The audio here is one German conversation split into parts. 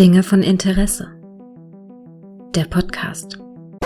Dinge von Interesse. Der Podcast.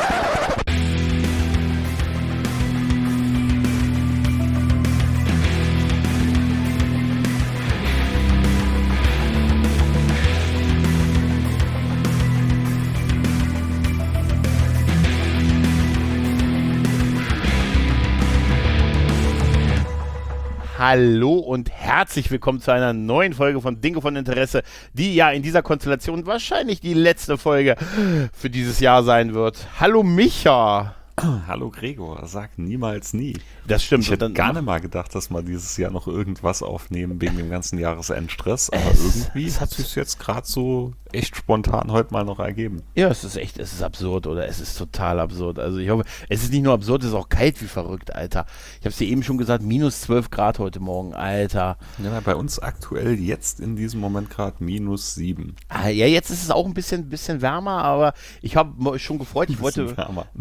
Hallo und herzlich willkommen zu einer neuen Folge von Dinge von Interesse, die ja in dieser Konstellation wahrscheinlich die letzte Folge für dieses Jahr sein wird. Hallo Micha. Hallo Gregor, sag niemals nie. Das stimmt. Ich hätte gar nicht mal gedacht, dass wir dieses Jahr noch irgendwas aufnehmen wegen dem ganzen Jahresendstress, aber irgendwie hat sich jetzt gerade so echt spontan heute mal noch ergeben. Ja, es ist absurd, oder? Es ist total absurd. Also ich hoffe, es ist nicht nur absurd, es ist auch kalt wie verrückt, Alter. Ich habe es dir eben schon gesagt, minus 12 Grad heute Morgen, Alter. Ja, bei uns aktuell jetzt in diesem Moment gerade minus 7. Ja, jetzt ist es auch ein bisschen wärmer, aber ich habe schon gefreut, ich wollte ein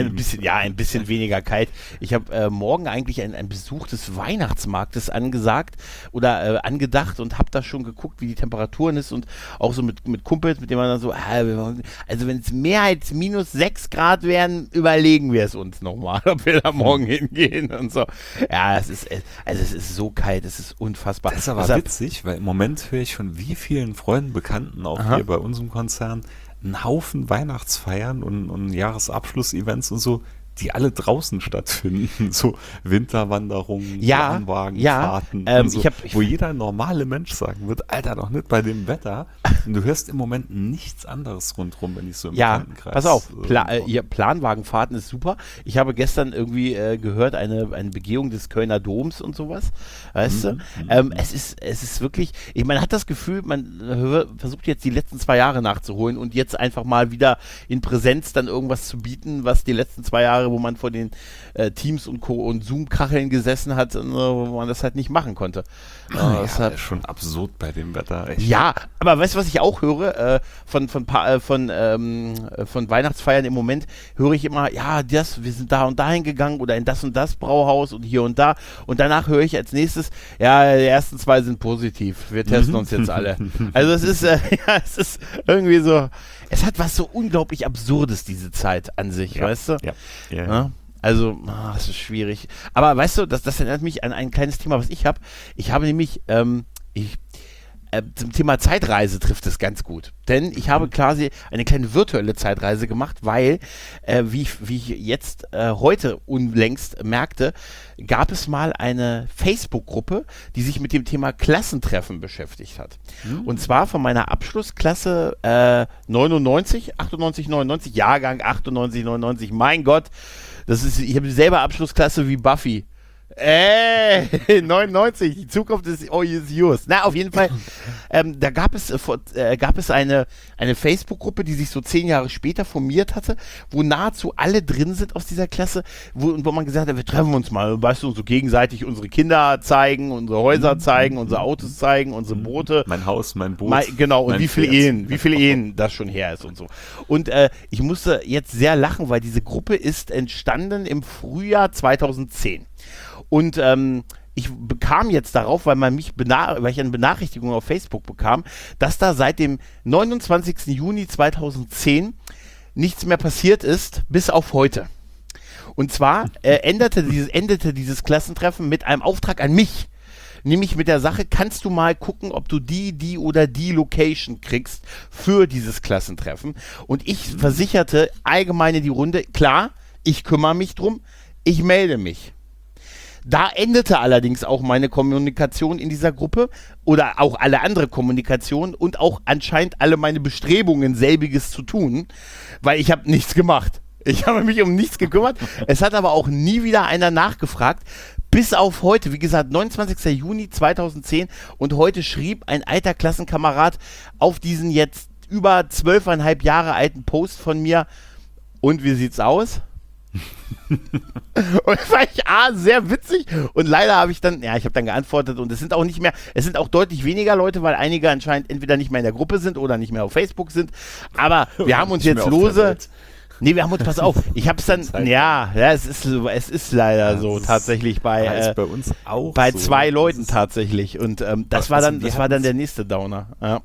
bisschen weniger kalt. Ich habe morgen eigentlich einen Besuch des Weihnachtsmarktes angesagt oder angedacht und habe da schon geguckt, wie die Temperaturen ist und auch so mit Kumpels, mit denen man dann so, also wenn es mehr als minus 6 Grad wären, überlegen wir es uns nochmal, ob wir da morgen hingehen und so. Ja, es ist so kalt, es ist unfassbar. Das ist aber witzig, weil im Moment höre ich von wie vielen Freunden, Bekannten, auch hier bei unserem Konzern, einen Haufen Weihnachtsfeiern und Jahresabschluss-Events und so, die alle draußen stattfinden, so Winterwanderungen, Bahnwagenfahrten und so, wo jeder normale Mensch sagen wird, Alter, doch nicht bei dem Wetter. Und du hörst im Moment nichts anderes rundherum, wenn ich so im Bekanntenkreis... Pass auf, Planwagenfahrten ist super. Ich habe gestern irgendwie gehört, eine Begehung des Kölner Doms und sowas, weißt du? Es ist wirklich, man hat das Gefühl, man versucht jetzt die letzten 2 Jahre nachzuholen und jetzt einfach mal wieder in Präsenz dann irgendwas zu bieten, was die letzten 2 Jahre, wo man vor den Teams und Co. und Zoom-Kacheln gesessen hat, wo man das halt nicht machen konnte. Das ist schon absurd bei dem Wetter. Echt. Ja, aber weißt du, was ich auch höre? Von Weihnachtsfeiern im Moment höre ich immer, wir sind da und dahin gegangen oder in das und das Brauhaus und hier und da. Und danach höre ich als nächstes, die ersten 2 sind positiv. Wir testen uns jetzt alle. Also es ist irgendwie so, es hat was so unglaublich Absurdes, diese Zeit an sich, weißt du? Ja. Also, das ist schwierig. Aber weißt du, das erinnert mich an ein kleines Thema, was ich habe. Ich habe nämlich, zum Thema Zeitreise trifft es ganz gut. Denn ich habe quasi eine kleine virtuelle Zeitreise gemacht, weil, wie ich jetzt heute unlängst merkte, gab es mal eine Facebook-Gruppe, die sich mit dem Thema Klassentreffen beschäftigt hat. Und zwar von meiner Abschlussklasse 98, Jahrgang 98, 99, mein Gott, ich habe dieselbe Abschlussklasse wie Buffy. 99, die Zukunft ist yours. Na, auf jeden Fall, da gab es eine Facebook-Gruppe, die sich so 10 Jahre später formiert hatte, wo nahezu alle drin sind aus dieser Klasse, wo man gesagt hat, wir treffen uns mal, weißt du, uns so gegenseitig unsere Kinder zeigen, unsere Häuser zeigen, unsere Autos zeigen, unsere Boote. Mein Haus, mein Boot. Und wie viele Ehen das schon her ist und so. Und ich musste jetzt sehr lachen, weil diese Gruppe ist entstanden im Frühjahr 2010. Und ich bekam jetzt darauf, weil ich eine Benachrichtigung auf Facebook bekam, dass da seit dem 29. Juni 2010 nichts mehr passiert ist, bis auf heute. Und zwar endete dieses Klassentreffen mit einem Auftrag an mich. Nämlich mit der Sache, kannst du mal gucken, ob du die oder die Location kriegst für dieses Klassentreffen. Und ich versicherte allgemein in die Runde, klar, ich kümmere mich drum, ich melde mich. Da endete allerdings auch meine Kommunikation in dieser Gruppe oder auch alle andere Kommunikation und auch anscheinend alle meine Bestrebungen, selbiges zu tun, weil ich habe nichts gemacht. Ich habe mich um nichts gekümmert. Es hat aber auch nie wieder einer nachgefragt, bis auf heute, wie gesagt, 29. Juni 2010 und heute schrieb ein alter Klassenkamerad auf diesen jetzt über 12,5 Jahre alten Post von mir, und wie sieht's aus? Und das fand ich sehr witzig und leider habe ich dann geantwortet und es sind auch deutlich weniger Leute, weil einige anscheinend entweder nicht mehr in der Gruppe sind oder nicht mehr auf Facebook sind, aber wir haben uns jetzt pass auf, ich habe es dann, es ist leider so tatsächlich bei uns auch bei so. 2 Leuten tatsächlich und das war dann der nächste Downer, ja.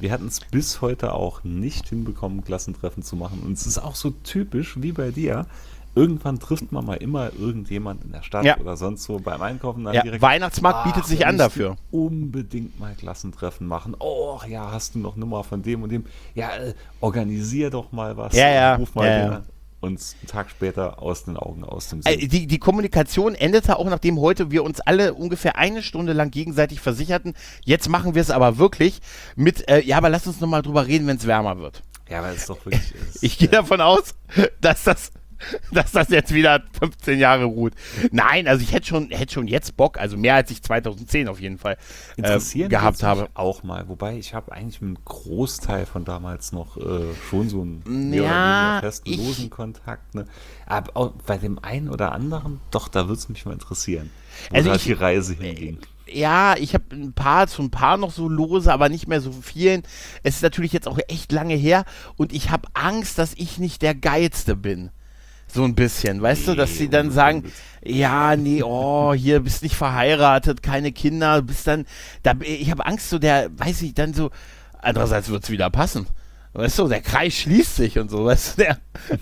Wir hatten es bis heute auch nicht hinbekommen, Klassentreffen zu machen. Und es ist auch so typisch wie bei dir. Irgendwann trifft man mal immer irgendjemand in der Stadt oder sonst so beim Einkaufen. Dann direkt, Weihnachtsmarkt bietet sich an dafür. Unbedingt mal Klassentreffen machen. Oh ja, hast du noch Nummer von dem und dem? Ja, organisier doch mal was. Ruf mal den an. Und einen Tag später aus den Augen, aus dem Sinn. Die Kommunikation endete auch, nachdem heute wir uns alle ungefähr eine Stunde lang gegenseitig versicherten, jetzt machen wir es aber wirklich mit, aber lass uns nochmal drüber reden, wenn es wärmer wird. Ja, weil es doch wirklich ist. Ich gehe davon aus, dass das jetzt wieder 15 Jahre ruht. Nein, also ich hätte schon jetzt Bock, also mehr als ich 2010 auf jeden Fall gehabt habe. Auch mal, wobei ich habe eigentlich einen Großteil von damals noch schon so einen mehr oder weniger festen, losen Kontakt. Ne? Aber auch bei dem einen oder anderen, doch, da würde es mich mal interessieren, wo halt die Reise hinging. Ja, ich habe ein paar noch so lose, aber nicht mehr so vielen. Es ist natürlich jetzt auch echt lange her und ich habe Angst, dass ich nicht der Geilste bin. So ein bisschen, weißt du, dass sie dann sagen, hier bist nicht verheiratet, keine Kinder, bist dann, ich habe Angst, so andererseits wird es wieder passen. Weißt du, der Kreis schließt sich und so, weißt du,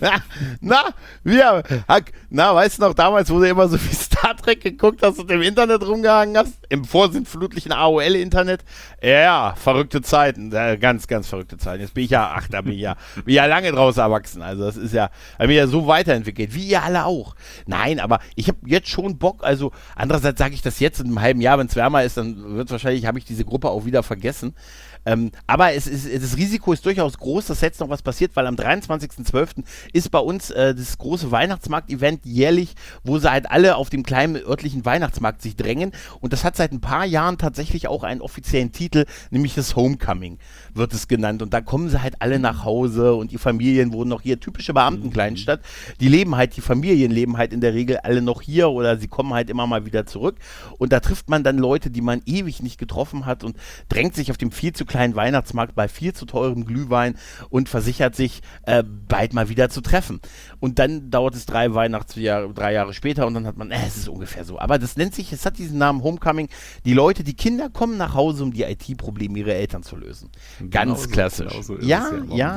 weißt du noch, damals, wo du immer so viel Star Trek geguckt hast und im Internet rumgehangen hast, im vorsinnflutlichen AOL-Internet, verrückte Zeiten, ganz, ganz verrückte Zeiten. Jetzt bin ich bin ich lange draus erwachsen, also das ist habe mich ja so weiterentwickelt, wie ihr alle auch. Nein, aber ich habe jetzt schon Bock, also andererseits sage ich das jetzt in einem halben Jahr, wenn es wärmer ist, dann habe ich diese Gruppe auch wieder vergessen. Aber das Risiko ist durchaus groß, dass jetzt noch was passiert, weil am 23.12. ist bei uns das große Weihnachtsmarkt-Event jährlich, wo sie halt alle auf dem kleinen örtlichen Weihnachtsmarkt sich drängen und das hat seit ein paar Jahren tatsächlich auch einen offiziellen Titel, nämlich das Homecoming wird es genannt und da kommen sie halt alle nach Hause und die Familien wohnen noch hier, typische Beamtenkleinstadt, die Familien leben halt in der Regel alle noch hier oder sie kommen halt immer mal wieder zurück und da trifft man dann Leute, die man ewig nicht getroffen hat und drängt sich auf dem viel zu kleinen Weihnachtsmarkt bei viel zu teurem Glühwein und versichert sich, bald mal wieder zu treffen. Und dann dauert es 3 Jahre später und dann hat man, es ist ungefähr so. Aber es hat diesen Namen Homecoming. Die Kinder kommen nach Hause, um die IT-Probleme ihrer Eltern zu lösen. Ganz klassisch. Ja.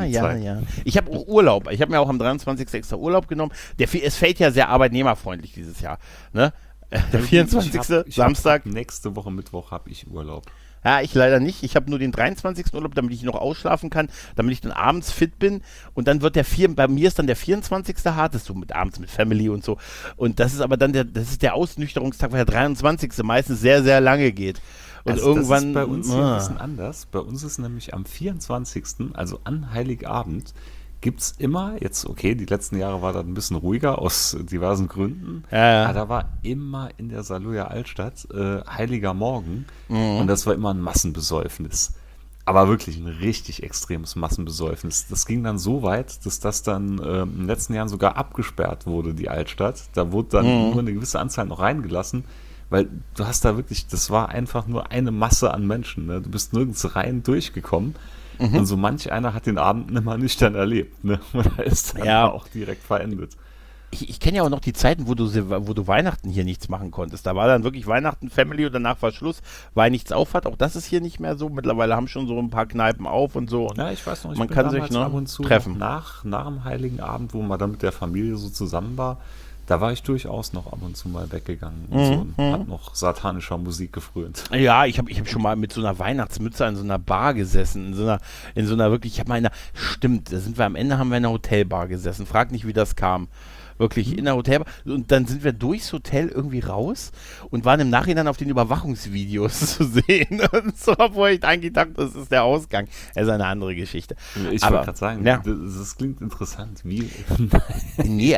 Ich habe auch Urlaub. Ich habe mir auch am 23. extra Urlaub genommen. Es fällt ja sehr arbeitnehmerfreundlich dieses Jahr. Ne? Der 24. Samstag. Nächste Woche Mittwoch habe ich Urlaub. Ja, ich leider nicht. Ich habe nur den 23. Urlaub, damit ich noch ausschlafen kann, damit ich dann abends fit bin. Und dann wird bei mir ist dann der 24. hart, das ist so abends mit Family und so. Und das ist aber dann der Ausnüchterungstag, weil der 23. meistens sehr, sehr lange geht. Und also irgendwann. Das ist bei uns hier ein bisschen anders. Bei uns ist nämlich am 24., also an Heiligabend, gibt es immer, jetzt okay, die letzten Jahre war das ein bisschen ruhiger aus diversen Gründen, aber da war immer in der Saarlouer Altstadt Heiliger Morgen und das war immer ein Massenbesäufnis. Aber wirklich ein richtig extremes Massenbesäufnis. Das ging dann so weit, dass das dann in den letzten Jahren sogar abgesperrt wurde, die Altstadt. Da wurde dann nur eine gewisse Anzahl noch reingelassen, weil du hast da wirklich, das war einfach nur eine Masse an Menschen. Ne? Du bist nirgends rein durchgekommen. Und so manch einer hat den Abend nimmer nüchtern erlebt, ne? Und da ist dann auch direkt verendet. Ich kenne ja auch noch die Zeiten, wo du Weihnachten hier nichts machen konntest. Da war dann wirklich Weihnachten, Family und danach war Schluss, weil nichts auf hat. Auch das ist hier nicht mehr so. Mittlerweile haben schon so ein paar Kneipen auf und so. Und ja, ich weiß noch, man kann sich ab und zu treffen. Nach dem Heiligen Abend, wo man dann mit der Familie so zusammen war, da war ich durchaus noch ab und zu mal weggegangen und hat noch satanischer Musik gefrönt. Ja, ich hab schon mal mit so einer Weihnachtsmütze in so einer Bar gesessen, in so einer wirklich, stimmt, am Ende haben wir in einer Hotelbar gesessen, frag nicht, wie das kam. Wirklich in der Hotelbar. Und dann sind wir durchs Hotel irgendwie raus und waren im Nachhinein auf den Überwachungsvideos zu sehen. Und so, obwohl ich eigentlich dachte, das ist der Ausgang. Das ist eine andere Geschichte. Ich wollte gerade sagen, das klingt interessant. Wie? Nee,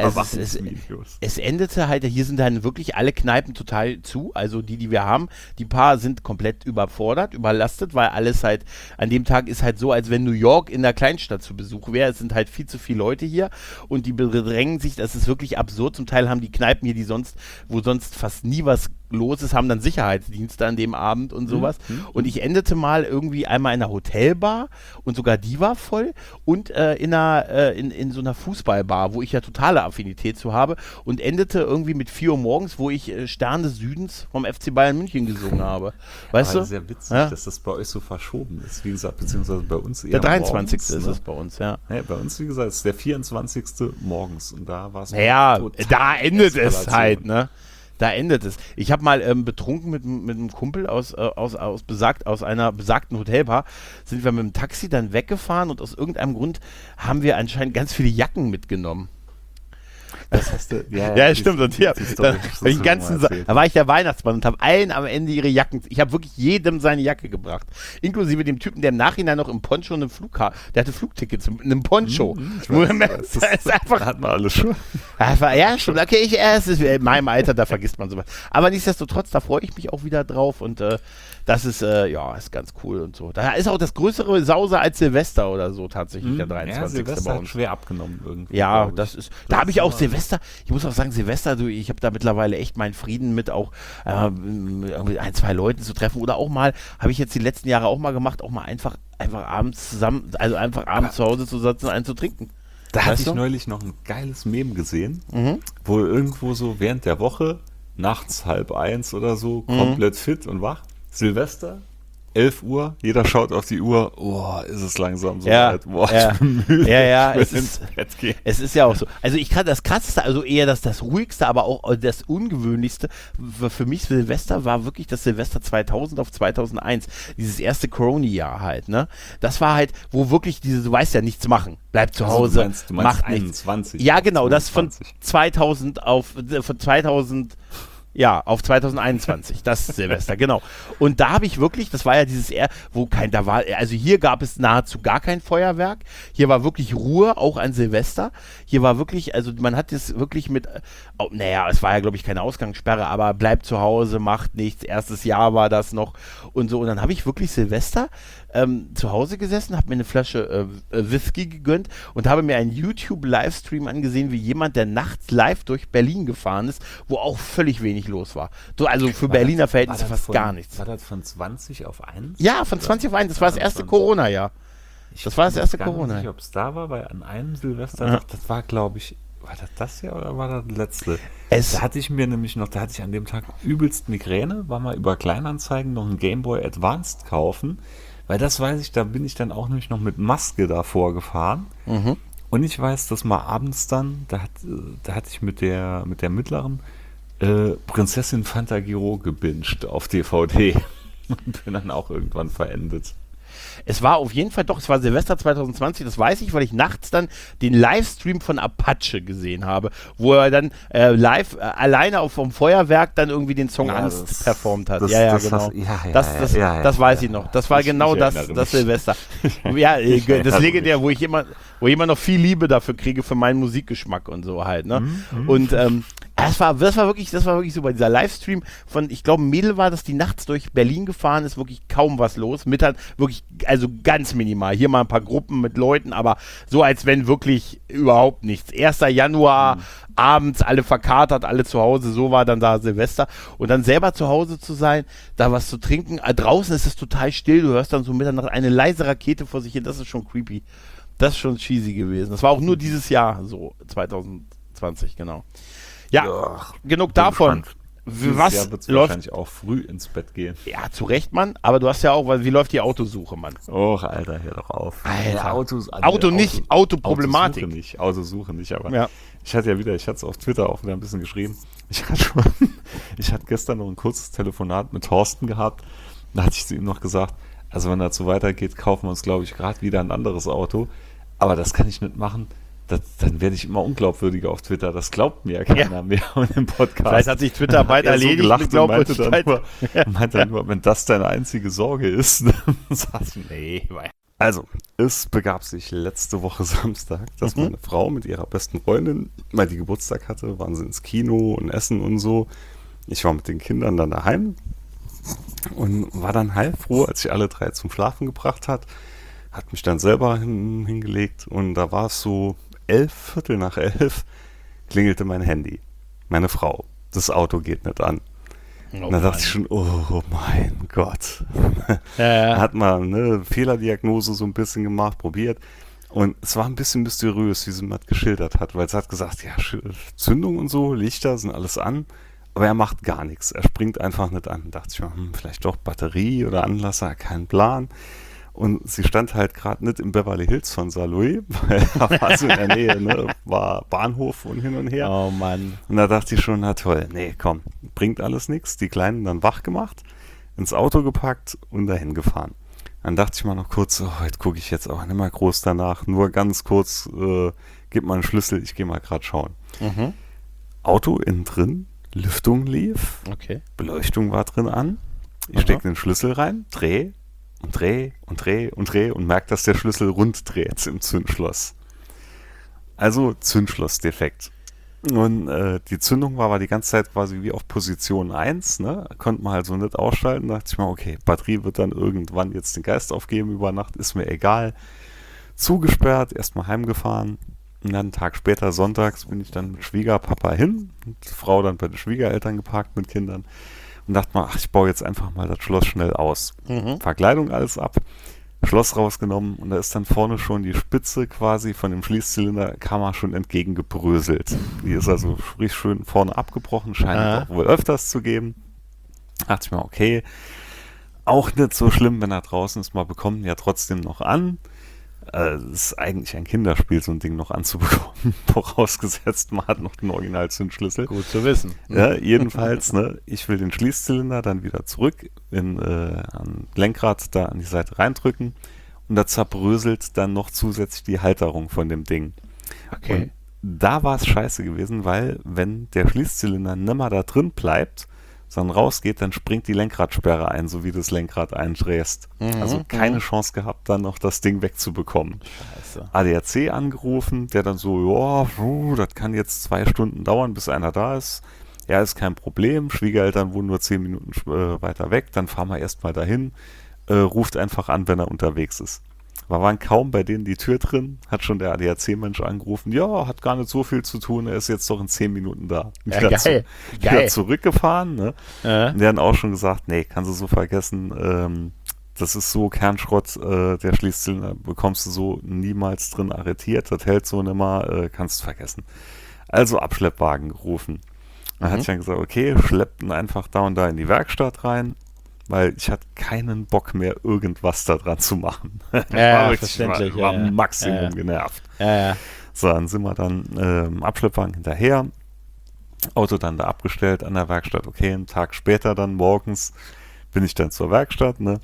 es endete halt, hier sind dann wirklich alle Kneipen total zu. Also die wir haben, die paar sind komplett überfordert, überlastet, weil alles halt, an dem Tag ist halt so, als wenn New York in der Kleinstadt zu Besuch wäre. Es sind halt viel zu viele Leute hier und die bedrängen sich, das ist wirklich absurd. Zum Teil haben die Kneipen hier, wo sonst fast nie was los ist, haben dann Sicherheitsdienste an dem Abend und sowas. Und ich endete mal irgendwie einmal in einer Hotelbar und sogar die war voll und in so einer Fußballbar, wo ich ja totale Affinität zu habe und endete irgendwie mit 4 Uhr morgens, wo ich Stern des Südens vom FC Bayern München gesungen habe. Weißt du? Das ist ja witzig, dass das bei euch so verschoben ist, wie gesagt, beziehungsweise bei uns eher der 23. morgens, ist es bei uns, ja. Ja, bei uns, wie gesagt, ist der 24. morgens und da war es naja, da endet es halt, ne? Da endet es. Ich habe mal betrunken mit einem Kumpel aus einer besagten Hotelbar, sind wir mit dem Taxi dann weggefahren und aus irgendeinem Grund haben wir anscheinend ganz viele Jacken mitgenommen. Das hast du, ja, stimmt. Und hier, da war ich der Weihnachtsmann und habe allen am Ende ihre Jacken. Ich habe wirklich jedem seine Jacke gebracht. Inklusive dem Typen, der im Nachhinein noch im Poncho eine Flugkarte, der hatte Flugtickets in einem Poncho. Das ist einfach. Da hat man alles schon. Ja, stimmt. Okay, es ist in meinem Alter, da vergisst man sowas. Aber nichtsdestotrotz, da freue ich mich auch wieder drauf und das ist, ist ganz cool und so. Da ist auch das größere Sause als Silvester oder so tatsächlich, der 23. Ja, Silvester bei uns. Hat schwer abgenommen irgendwie. Ja, das ist, da habe ich auch Silvester, ich muss auch sagen, Silvester, ich habe da mittlerweile echt meinen Frieden mit auch mit 1, 2 Leuten zu treffen oder auch mal, habe ich jetzt die letzten Jahre auch mal gemacht, auch mal einfach abends zusammen, also einfach abends zu Hause zu sitzen und einen zu trinken. Da hatte ich neulich noch ein geiles Meme gesehen, wo irgendwo so während der Woche, nachts 12:30 oder so, komplett fit und wach, Silvester, 11 Uhr, jeder schaut auf die Uhr, ist es langsam so weit, ich bin müde, es ist ja auch so. Also das Krasseste, also eher das Ruhigste, aber auch das Ungewöhnlichste für mich Silvester war wirklich das Silvester 2000 auf 2001, dieses erste Corona-Jahr halt, ne? Das war halt, wo wirklich du weißt ja, nichts machen, bleib zu Hause, du meinst macht 21, nichts. Ja, genau, 22. Das von 2000 auf 2021, das Silvester, genau. Und da habe ich wirklich, das war ja dieses also hier gab es nahezu gar kein Feuerwerk, hier war wirklich Ruhe, auch an Silvester, hier war wirklich, also man hat es wirklich es war ja glaube ich keine Ausgangssperre, aber bleibt zu Hause, macht nichts, erstes Jahr war das noch und so und dann habe ich wirklich Silvester zu Hause gesessen, habe mir eine Flasche Whisky gegönnt und habe mir einen YouTube-Livestream angesehen, wie jemand, der nachts live durch Berlin gefahren ist, wo auch völlig wenig los war. So, also für Berliner Verhältnisse fast gar nichts. War das von 20 auf 1? Ja, von 20 auf 1. Das war das erste Corona-Jahr. Das war das erste Corona. Ich weiß nicht, ob es da war, weil an einem Silvester, das war, glaube ich, war das Jahr oder war das letzte? Da hatte ich an dem Tag übelst Migräne, war mal über Kleinanzeigen noch ein Game Boy Advanced kaufen, weil das weiß ich, da bin ich dann auch nämlich noch mit Maske davor gefahren. Und ich weiß, dass mal abends dann, da hatte ich mit der mittleren Prinzessin Fantagiro gebinged auf DVD und bin dann auch irgendwann verendet. Es war auf jeden Fall es war Silvester 2020, das weiß ich, weil ich nachts dann den Livestream von Apache gesehen habe, wo er dann live alleine vom Feuerwerk dann irgendwie den Song Angst performt hat. Genau. Das weiß ich noch. Das war genau das Silvester. Ja, das legendär, wo ich immer noch viel Liebe dafür kriege für meinen Musikgeschmack und so halt, ne? Und das war wirklich so bei dieser Livestream von, ich glaube, ein Mädel war das, die nachts durch Berlin gefahren ist, wirklich kaum was los. Mittag wirklich, also ganz minimal. Hier mal ein paar Gruppen mit Leuten, aber so, als wenn wirklich überhaupt nichts. 1. Januar, abends, alle verkatert, alle zu Hause, so war dann da Silvester. Und dann selber zu Hause zu sein, da was zu trinken. Draußen ist es total still, du hörst dann so Mitternacht eine leise Rakete vor sich hin, das ist schon creepy. Das ist schon cheesy gewesen. Das war auch nur dieses Jahr, so 2020, genau. Ja, genug davon. Was Jahr wird es wahrscheinlich auch früh ins Bett gehen. Ja, zu Recht, Mann. Aber du hast ja auch, wie läuft die Autosuche, Mann? Och, Alter, hör doch auf. Alter. Autoproblematik. Autosuche nicht, aber ich hatte es auf Twitter auch wieder ein bisschen geschrieben. Ich hatte gestern noch ein kurzes Telefonat mit Thorsten gehabt. Da hatte ich zu ihm noch gesagt, also wenn das so weitergeht, kaufen wir uns, glaube ich, gerade wieder ein anderes Auto. Aber das kann ich nicht machen. Dann werde ich immer unglaubwürdiger auf Twitter. Das glaubt mir ja keiner mehr und im Podcast. Vielleicht hat sich Twitter bald erledigt. So gelacht und meinte dann nur, wenn das deine einzige Sorge ist, dann sagst du, nee. Also, es begab sich letzte Woche Samstag, dass meine Frau mit ihrer besten Freundin, weil die Geburtstag hatte, waren sie ins Kino und essen und so. Ich war mit den Kindern dann daheim und war dann heilfroh, als ich alle 3 zum Schlafen gebracht hat mich dann selber hingelegt und da war es so 11, klingelte mein Handy. Meine Frau. Das Auto geht nicht an. Und da dachte ich schon, oh mein Gott. Ja. Hat mal eine Fehlerdiagnose so ein bisschen gemacht, probiert. Und es war ein bisschen mysteriös, wie sie mir das geschildert hat, weil sie hat gesagt, ja, Zündung und so, Lichter sind alles an, aber er macht gar nichts. Er springt einfach nicht an. Da dachte ich mir, vielleicht doch Batterie oder Anlasser, kein Plan. Und sie stand halt gerade nicht im Beverly Hills von Saarlouis, weil da war so in der Nähe, ne, war Bahnhof und hin und her. Oh Mann. Und da dachte ich schon, na toll, nee, komm, bringt alles nichts. Die Kleinen dann wach gemacht, ins Auto gepackt und dahin gefahren. Dann dachte ich mal noch kurz, heute gucke ich jetzt auch nicht mal groß danach, nur ganz kurz, gib mal einen Schlüssel, ich gehe mal gerade schauen. Mhm. Auto innen drin, Lüftung lief, Okay. Beleuchtung war drin an, ich stecke den Schlüssel rein, drehe und merke, dass der Schlüssel rund dreht im Zündschloss. Also Zündschlossdefekt. Und die Zündung war aber die ganze Zeit quasi wie auf Position 1, ne? Konnte man halt so nicht ausschalten. Da dachte ich mir, okay, Batterie wird dann irgendwann jetzt den Geist aufgeben über Nacht, ist mir egal. Zugesperrt, erstmal heimgefahren. Und dann einen Tag später, sonntags, bin ich dann mit Schwiegerpapa hin. Und die Frau dann bei den Schwiegereltern geparkt mit Kindern. Und dachte mal, ach, ich baue jetzt einfach mal das Schloss schnell aus. Verkleidung alles ab, Schloss rausgenommen und da ist dann vorne schon die Spitze quasi von dem Schließzylinder, kam er schon entgegengebröselt. Die ist also richtig schön vorne abgebrochen, scheint auch wohl öfters zu geben. Dachte ich mir, okay, auch nicht so schlimm, wenn er draußen ist, mal bekommen ja trotzdem noch an. Das ist eigentlich ein Kinderspiel, so ein Ding noch anzubekommen, vorausgesetzt, man hat noch den Originalzündschlüssel. Gut zu wissen. Ja, jedenfalls, ne, ich will den Schließzylinder dann wieder zurück an Lenkrad da an die Seite reindrücken und da zerbröselt dann noch zusätzlich die Halterung von dem Ding. Okay. Und da war es scheiße gewesen, weil wenn der Schließzylinder nimmer da drin bleibt, sondern rausgeht, dann springt die Lenkradsperre ein, so wie du das Lenkrad eindrehst. Also keine Chance gehabt, dann noch das Ding wegzubekommen. Scheiße. ADAC angerufen, der dann so, ja, das kann jetzt 2 Stunden dauern, bis einer da ist. Ja, ist kein Problem. Schwiegereltern wohnen nur 10 Minuten weiter weg, dann fahren wir erstmal dahin. Ruft einfach an, wenn er unterwegs ist. Wir waren kaum bei denen die Tür drin, hat schon der ADAC-Mensch angerufen, ja, hat gar nicht so viel zu tun, er ist jetzt doch in 10 Minuten da. Ja, geil. Wieder zurückgefahren, ne? Und der hat auch schon gesagt, nee, kannst du so vergessen, das ist so Kernschrott, der Schließzylinder bekommst du so niemals drin arretiert, das hält so nimmer, kannst du vergessen. Also Abschleppwagen gerufen. Dann hatte ich dann gesagt, okay, schleppten einfach da und da in die Werkstatt rein, weil ich hatte keinen Bock mehr, irgendwas da dran zu machen. Ja, verständlich. War Maximum genervt. Ja. So, dann sind wir dann Abschleppwagen hinterher, Auto dann da abgestellt an der Werkstatt. Okay, einen Tag später dann morgens bin ich dann zur Werkstatt, ne?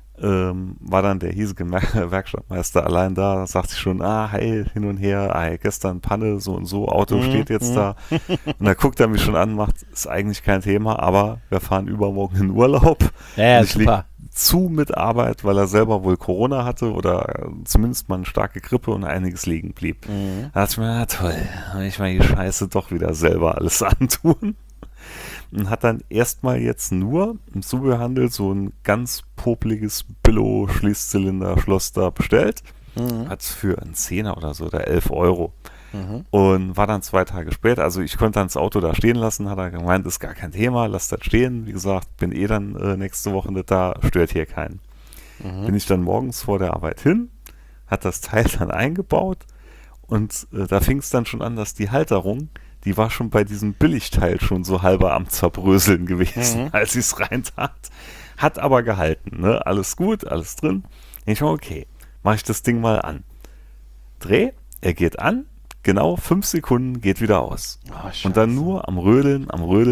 War dann der hiesige Werkstattmeister allein da, sagte ich schon, hey, hin und her, gestern Panne, so und so, Auto steht jetzt da. Und da guckt er mich schon an, macht, ist eigentlich kein Thema, aber wir fahren übermorgen in Urlaub. Ja, ich super. Zu mit Arbeit, weil er selber wohl Corona hatte oder zumindest mal eine starke Grippe und einiges liegen blieb. Da dachte ich mir, na toll, kann ich mal die Scheiße doch wieder selber alles antun. Und hat dann erstmal jetzt nur im Zubehörhandel so ein ganz popliges Billo-Schließzylinder-Schloss da bestellt. Hat für einen 10er oder so, oder 11 Euro. Und war dann 2 Tage später, also ich konnte dann das Auto da stehen lassen, hat er gemeint, ist gar kein Thema, lass das stehen. Wie gesagt, bin dann nächste Woche nicht da, stört hier keinen. Bin ich dann morgens vor der Arbeit hin, hat das Teil dann eingebaut und da fing es dann schon an, dass die Halterung, die war schon bei diesem Billigteil schon so halber am Zerbröseln gewesen, als ich es reintat. Hat aber gehalten, ne? Alles gut, alles drin. Ich war okay, mache ich das Ding mal an. Dreh, er geht an, genau 5 Sekunden, geht wieder aus. Und dann nur am Rödeln,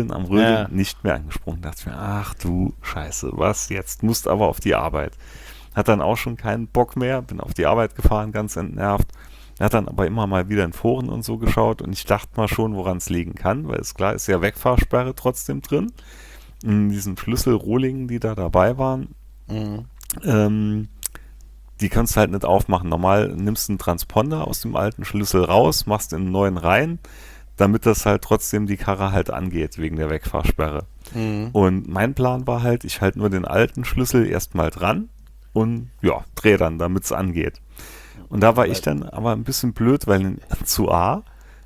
nicht mehr angesprungen. Da dachte ich mir, ach du Scheiße, was jetzt? Musst aber auf die Arbeit. Hat dann auch schon keinen Bock mehr, bin auf die Arbeit gefahren, ganz entnervt. Er hat dann aber immer mal wieder in Foren und so geschaut und ich dachte mal schon, woran es liegen kann, weil es klar ist ja Wegfahrsperre trotzdem drin. In diesen Schlüsselrohlingen, die da dabei waren, die kannst du halt nicht aufmachen. Normal nimmst du einen Transponder aus dem alten Schlüssel raus, machst in einen neuen rein, damit das halt trotzdem die Karre halt angeht, wegen der Wegfahrsperre. Und mein Plan war halt, ich halte nur den alten Schlüssel erstmal dran und ja, drehe dann, damit es angeht. Und da war ich dann aber ein bisschen blöd, weil zu A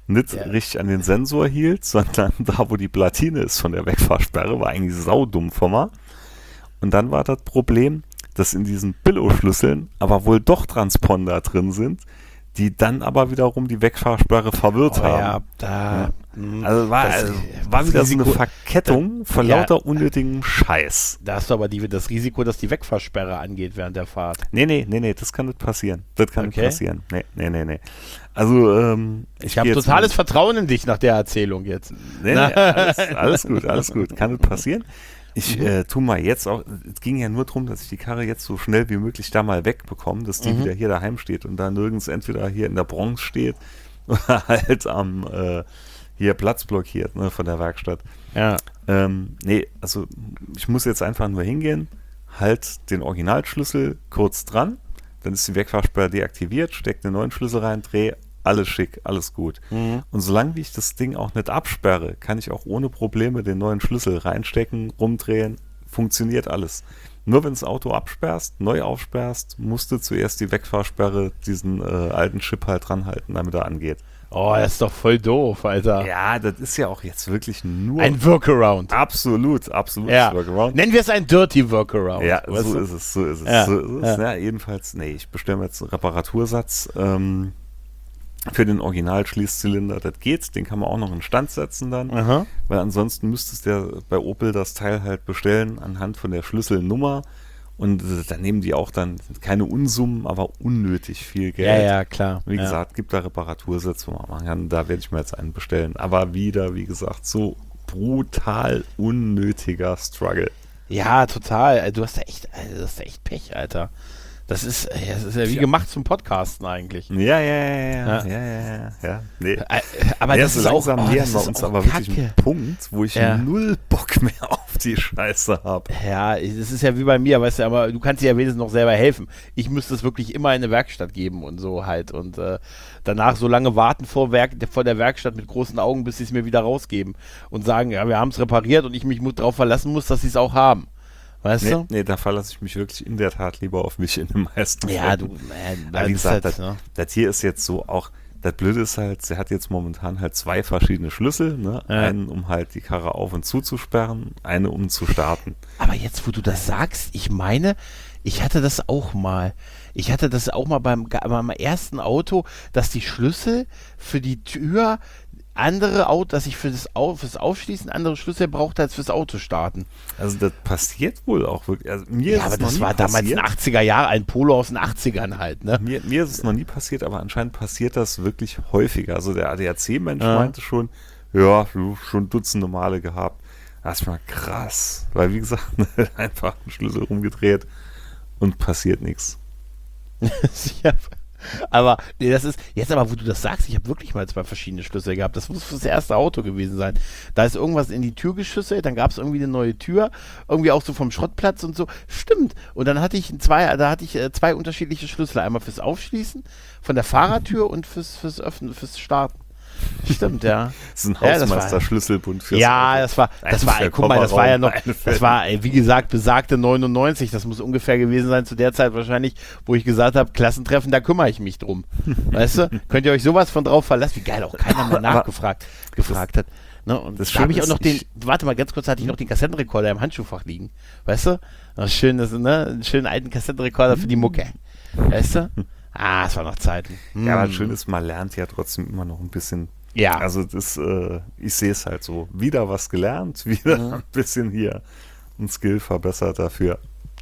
nicht richtig an den Sensor hielt, sondern da, wo die Platine ist von der Wegfahrsperre, war eigentlich saudumm von mir. Und dann war das Problem, dass in diesen Billo-Schlüsseln aber wohl doch Transponder drin sind, die dann aber wiederum die Wegfahrsperre verwirrt haben. Also war wieder so eine Verkettung von lauter unnötigem Scheiß. Da hast du aber das Risiko, dass die Wegfahrsperre angeht während der Fahrt. Nee, das kann nicht passieren. Das kann nicht passieren. Nee. Also, ich habe totales Vertrauen in dich nach der Erzählung jetzt. Nee, alles gut. Kann nicht passieren. Ich tu mal jetzt auch, es ging ja nur darum, dass ich die Karre jetzt so schnell wie möglich da mal wegbekomme, dass die wieder hier daheim steht und da nirgends entweder hier in der Bronx steht oder halt am hier Platz blockiert, ne, von der Werkstatt. Ja. Nee, also ich muss jetzt einfach nur hingehen, halt den Originalschlüssel kurz dran, dann ist die Wegfahrsperre deaktiviert, steck den neuen Schlüssel rein, dreh, alles schick, alles gut. Und solange wie ich das Ding auch nicht absperre, kann ich auch ohne Probleme den neuen Schlüssel reinstecken, rumdrehen, funktioniert alles. Nur wenn du das Auto absperrst, neu aufsperrst, musst du zuerst die Wegfahrsperre, diesen alten Chip halt dran halten, damit er angeht. Oh, das ist doch voll doof, Alter. Ja, das ist ja auch jetzt wirklich nur ein Workaround. Absolut Workaround. Nennen wir es ein Dirty Workaround. Ja, so ist es. Ja, jedenfalls, ich bestelle mir jetzt einen Reparatursatz für den Original-Schließzylinder. Das geht, den kann man auch noch in Stand setzen dann, weil ansonsten müsstest du ja bei Opel das Teil halt bestellen anhand von der Schlüsselnummer. Und da nehmen die auch dann keine Unsummen, aber unnötig viel Geld. Ja, klar. Wie gesagt, gibt da Reparatursitze, wo man machen kann. Da werde ich mir jetzt einen bestellen. Aber wieder, wie gesagt, so brutal unnötiger Struggle. Ja, total. Du hast echt Pech, Alter. Das ist ja wie gemacht zum Podcasten eigentlich. Ja. Nee. Aber das ist auch, nähern wir uns aber wirklich einen Punkt, wo ich null Bock mehr auf die Scheiße habe. Ja, es ist ja wie bei mir, weißt du, aber du kannst dir ja wenigstens noch selber helfen. Ich müsste es wirklich immer in eine Werkstatt geben und so halt und danach so lange warten vor der Werkstatt mit großen Augen, bis sie es mir wieder rausgeben und sagen, ja, wir haben es repariert und ich mich darauf verlassen muss, dass sie es auch haben. Weißt du? Nee, da verlasse ich mich wirklich in der Tat lieber auf mich in den meisten Fällen. Ja, wie gesagt, das hier ist jetzt so auch, das Blöde ist halt, sie hat jetzt momentan halt 2 verschiedene Schlüssel, ne? Ja. Einen, um halt die Karre auf und zuzusperren, eine, um zu starten. Aber jetzt, wo du das sagst, ich meine, ich hatte das auch mal beim ersten Auto, dass die Schlüssel für die Tür dass ich fürs Aufschließen andere Schlüssel brauchte als fürs Auto starten. Also das passiert wohl auch wirklich. Also aber das war damals in den 80er Jahren, ein Polo aus den 80ern halt, ne? Mir ist es noch nie passiert, aber anscheinend passiert das wirklich häufiger. Also der ADAC-Mensch meinte schon, ja, schon Dutzende Male gehabt. Das ist mal krass. Weil wie gesagt, einfach einen Schlüssel rumgedreht und passiert nichts. Ja. Aber nee, das ist, jetzt aber wo du das sagst, ich habe wirklich mal 2 verschiedene Schlüssel gehabt. Das muss das erste Auto gewesen sein. Da ist irgendwas in die Tür geschüsselt, dann gab es irgendwie eine neue Tür, irgendwie auch so vom Schrottplatz und so. Stimmt. Und dann hatte ich 2 unterschiedliche Schlüssel. Einmal fürs Aufschließen von der Fahrertür und fürs Öffnen, fürs Starten. Stimmt, ja. Das ist ein Hausmeister-Schlüsselbund fürs Auto. das war, guck mal, das war ja noch, das war, wie gesagt, besagte 99, das muss ungefähr gewesen sein zu der Zeit wahrscheinlich, wo ich gesagt habe, Klassentreffen, da kümmere ich mich drum. Weißt du? Könnt ihr euch sowas von drauf verlassen? Wie geil, auch keiner mal nachgefragt hat. Ne? Und da habe ich auch noch warte mal, ganz kurz, hatte ich noch den Kassettenrekorder im Handschuhfach liegen. Weißt du? Einen schönen alten Kassettenrekorder für die Mucke. Weißt du? Es war noch Zeiten. Ja, aber schön ist, man lernt ja trotzdem immer noch ein bisschen. Ja. Also ich sehe es halt so. Wieder was gelernt, wieder ein bisschen hier ein Skill verbessert dafür.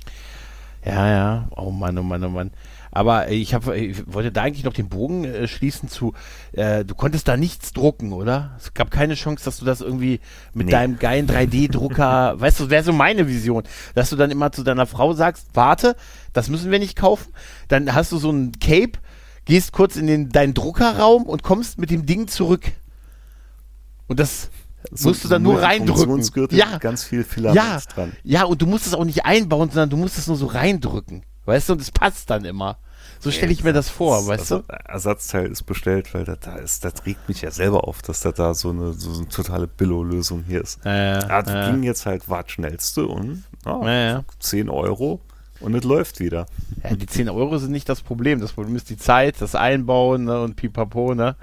Ja. Oh Mann. Aber ich wollte da eigentlich noch den Bogen schließen zu, du konntest da nichts drucken, oder? Es gab keine Chance, dass du das irgendwie mit deinem geilen 3D-Drucker, weißt du, das wäre so meine Vision, dass du dann immer zu deiner Frau sagst, warte, das müssen wir nicht kaufen, dann hast du so ein Cape, gehst kurz in deinen Druckerraum und kommst mit dem Ding zurück. Und das musst du dann nur reindrücken. Ja, ganz viel Filament dran. Ja, und du musst es auch nicht einbauen, sondern du musst es nur so reindrücken. Weißt du, und es passt dann immer. So stelle ich mir das vor, weißt du? Ersatzteil ist bestellt, weil das regt mich ja selber auf, dass das da so eine totale Billo-Lösung hier ist. Ging jetzt halt, war das Schnellste und 10 Euro und es läuft wieder. Ja, die 10 Euro sind nicht das Problem. Das Problem ist die Zeit, das Einbauen, ne, und pipapo, ne?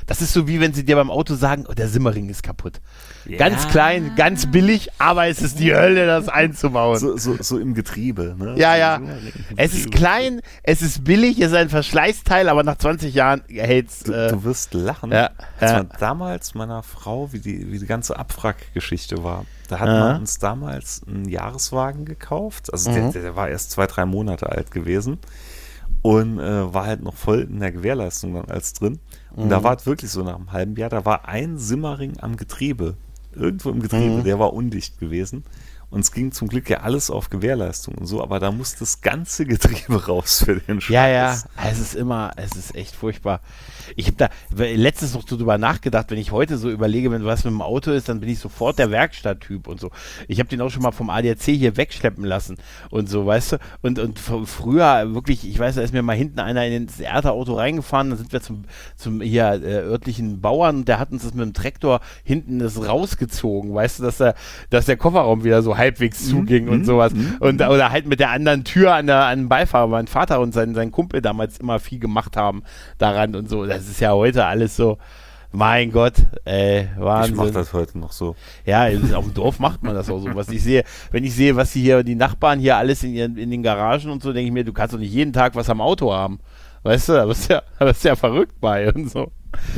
Das ist so, wie wenn sie dir beim Auto sagen, oh, der Simmering ist kaputt. Ganz klein, ganz billig, aber es ist die Hölle, das einzubauen. So im Getriebe. Ne? Ja. Es ist klein, es ist billig, es ist ein Verschleißteil, aber nach 20 Jahren hält's. Du wirst lachen. Ja. Als man damals meiner Frau, wie die ganze Abwrackgeschichte war, da hat man uns damals einen Jahreswagen gekauft. Also der war erst 2-3 Monate alt gewesen. Und war halt noch voll in der Gewährleistung dann als drin. Und da war es wirklich so nach einem halben Jahr, da war ein Simmering am Getriebe. Irgendwo im Getriebe, der war undicht gewesen. Und es ging zum Glück ja alles auf Gewährleistung und so, aber da muss das ganze Getriebe raus für den Scheiß. Ja, es ist echt furchtbar. Ich habe da letztens noch drüber nachgedacht, wenn ich heute so überlege, wenn was mit dem Auto ist, dann bin ich sofort der Werkstatttyp und so. Ich habe den auch schon mal vom ADAC hier wegschleppen lassen und so, weißt du. Und früher wirklich, ich weiß, da ist mir mal hinten einer in das Erdauto reingefahren, dann sind wir zum hier örtlichen Bauern und der hat uns das mit dem Traktor hinten das rausgezogen, weißt du, dass der Kofferraum wieder so halbwegs zuging und sowas. Oder halt mit der anderen Tür an den Beifahrer, mein Vater und sein Kumpel damals immer viel gemacht haben daran und so. Das ist ja heute alles so, mein Gott, Wahnsinn. Ich mach das heute noch so. Ja, auf dem Dorf macht man das auch so. Wenn ich sehe, was die Nachbarn hier alles in den Garagen und so, denke ich mir, du kannst doch nicht jeden Tag was am Auto haben. Weißt du, da bist du ja verrückt bei und so.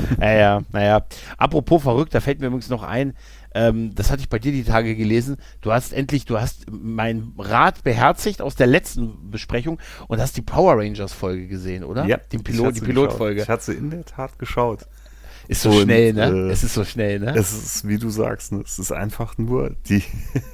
Naja. Apropos verrückt, da fällt mir übrigens noch ein, das hatte ich bei dir die Tage gelesen, du hast meinen Rat beherzigt aus der letzten Besprechung und hast die Power Rangers Folge gesehen, oder? Ja, die Pilotfolge. Ich hatte sie in der Tat geschaut. Ist so schnell, ne? Es ist so schnell, ne? Es ist, wie du sagst, ne? Es ist einfach nur die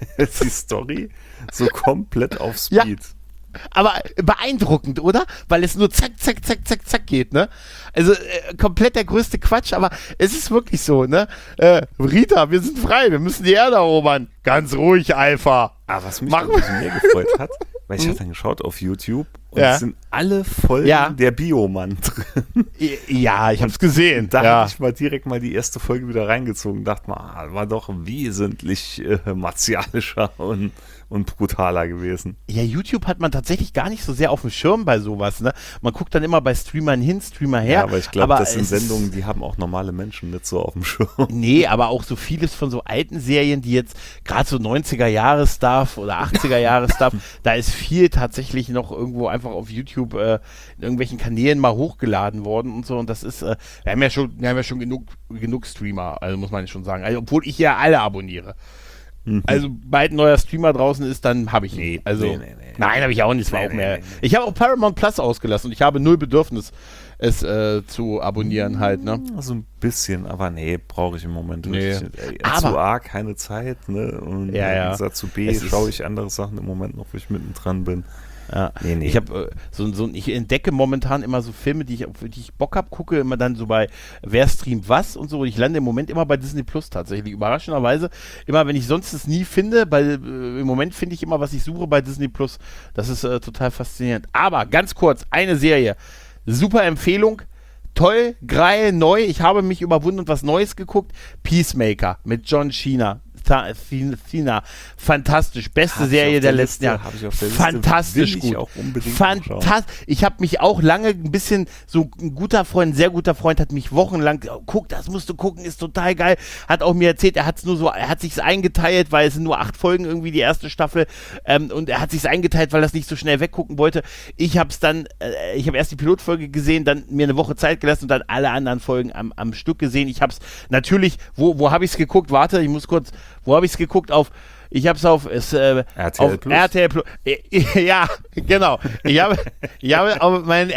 Story so komplett auf Speed. Ja. Aber beeindruckend, oder? Weil es nur zack, zack, zack, zack, zack geht, ne? Also komplett der größte Quatsch, aber es ist wirklich so, ne? Rita, wir sind frei, wir müssen die Erde erobern. Ganz ruhig, Alpha. Aber was mich ein bisschen mehr gefreut hat, weil ich habe dann geschaut auf YouTube und es sind alle Folgen der Biomann drin. Ja, ich hab's gesehen. Da habe ich direkt mal die erste Folge wieder reingezogen und dachte mal, war doch wesentlich martialischer und brutaler gewesen. Ja, YouTube hat man tatsächlich gar nicht so sehr auf dem Schirm bei sowas, ne? Man guckt dann immer bei Streamern hin, Streamer her. Ja, aber ich glaube, das sind Sendungen, die haben auch normale Menschen nicht so auf dem Schirm. Nee, aber auch so vieles von so alten Serien, die jetzt gerade so 90er-Jahre-Stuff oder 80er-Jahre-Stuff, da ist viel tatsächlich noch irgendwo einfach auf YouTube in irgendwelchen Kanälen mal hochgeladen worden und so. Und das ist, wir haben ja schon genug Streamer, also muss man schon sagen. Also, obwohl ich ja alle abonniere. Also, bald ein neuer Streamer draußen ist, dann habe ich ihn. Nee, also, nee. Nein, habe ich auch nicht. Nee. Ich habe auch Paramount Plus ausgelassen und ich habe null Bedürfnis, es zu abonnieren halt, ne? So ein bisschen, aber nee, brauche ich im Moment nicht. Zu A, keine Zeit, ne? Und zu B schaue ich andere Sachen im Moment noch, wo ich mittendran bin. Ja. Nee. Ich habe ich entdecke momentan immer so Filme, für die ich Bock habe, gucke immer dann so bei wer streamt was und so. Und ich lande im Moment immer bei Disney Plus tatsächlich. Überraschenderweise, immer wenn ich sonst es nie finde, im Moment finde ich immer, was ich suche bei Disney Plus. Das ist total faszinierend. Aber ganz kurz, eine Serie. Super Empfehlung. Toll, geil, neu. Ich habe mich überwunden und was Neues geguckt. Peacemaker mit John Cena. Fantastisch. Beste Serie der letzten Jahre. Fantastisch gut. Fantastisch. Ich habe mich auch lange ein bisschen, so ein sehr guter Freund hat mich wochenlang, guck, das musst du gucken, ist total geil. Hat auch mir erzählt, er hat sich's eingeteilt, weil es sind nur 8 Folgen irgendwie die erste Staffel und er hat sich's eingeteilt, weil er es nicht so schnell weggucken wollte. Ich habe erst die Pilotfolge gesehen, dann mir eine Woche Zeit gelassen und dann alle anderen Folgen am Stück gesehen. Ich habe es natürlich, wo habe ich es geguckt? Warte, ich muss kurz, wo habe ich es geguckt? Ich habe es auf RTL Plus. Ja, genau. Ich habe auf mein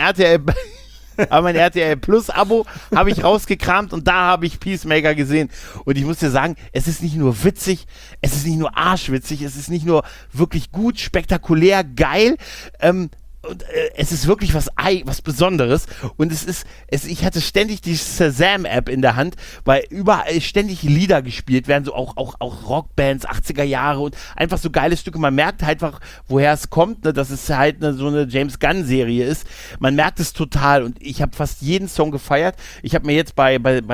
RTL Plus Abo habe ich rausgekramt und da habe ich Peacemaker gesehen. Und ich muss dir sagen, es ist nicht nur witzig, es ist nicht nur arschwitzig, es ist nicht nur wirklich gut, spektakulär, geil, und es ist wirklich was Besonderes und ich hatte ständig die Shazam-App in der Hand, weil überall ständig Lieder gespielt werden, so auch Rockbands, 80er Jahre und einfach so geile Stücke. Man merkt halt einfach, woher es kommt, ne, dass es halt so eine James Gunn-Serie ist. Man merkt es total und ich habe fast jeden Song gefeiert. Ich habe mir jetzt bei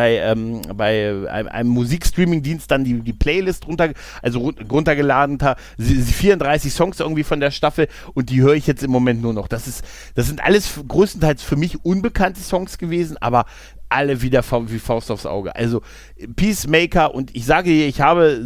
einem Musikstreaming-Dienst dann die Playlist runtergeladen, 34 Songs irgendwie von der Staffel und die höre ich jetzt im Moment nur noch. Das sind alles größtenteils für mich unbekannte Songs gewesen, aber alle wieder wie Faust aufs Auge. Also Peacemaker, und ich sage dir, ich habe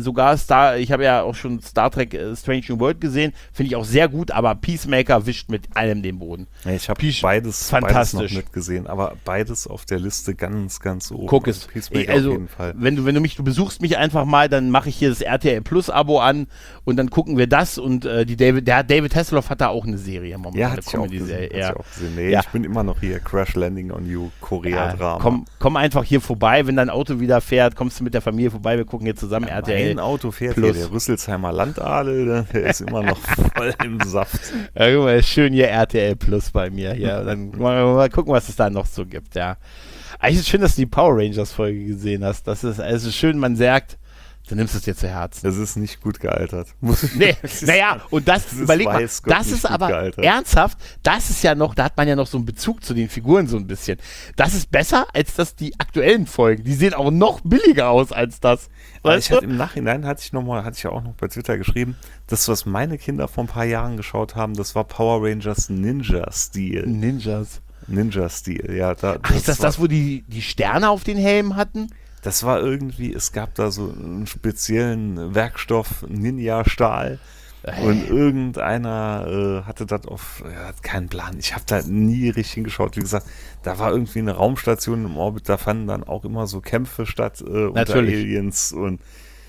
ja auch schon Star Trek Strange New World gesehen, finde ich auch sehr gut, aber Peacemaker wischt mit allem den Boden. Ja, ich habe beides noch mitgesehen, aber beides auf der Liste ganz, ganz oben. Guck es. Peacemaker Also, auf jeden Fall. wenn du besuchst mich einfach mal, dann mache ich hier das RTL Plus Abo an und dann gucken wir das, und David Hasselhoff hat da auch eine Serie momentan. Ja, hat ich auch gesehen. Nee, ich bin immer noch hier, Crash Landing on You, Korea-Drama. Komm einfach hier vorbei, wenn dein Auto wieder fährt, kommst du mit der Familie vorbei, wir gucken hier zusammen RTL. Mein Auto fährt Plus. Hier, der Rüsselsheimer Landadel, der ist immer noch voll im Saft. Ja, guck mal, schön hier RTL Plus bei mir. Ja, dann mal gucken, was es da noch so gibt, ja. Eigentlich ist es schön, dass du die Power Rangers Folge gesehen hast. Das ist also schön, man sagt, du nimmst es dir zu Herzen. Es ist nicht gut gealtert. Nee, naja, und das überleg mal, das ist aber gealtert. Ernsthaft, das ist ja noch, da hat man ja noch so einen Bezug zu den Figuren so ein bisschen. Das ist besser als die aktuellen Folgen. Die sehen auch noch billiger aus als das. Im Nachhinein hatte ich ja auch noch bei Twitter geschrieben, das, was meine Kinder vor ein paar Jahren geschaut haben, das war Power Rangers Ninja-Stil. Ninja-Stil, ja. Ist das, wo die Sterne auf den Helmen hatten? Das war irgendwie, es gab da so einen speziellen Werkstoff, Ninja-Stahl. Und irgendeiner hatte das hat keinen Plan. Ich habe da nie richtig hingeschaut. Wie gesagt, da war irgendwie eine Raumstation im Orbit, da fanden dann auch immer so Kämpfe statt unter Aliens. Und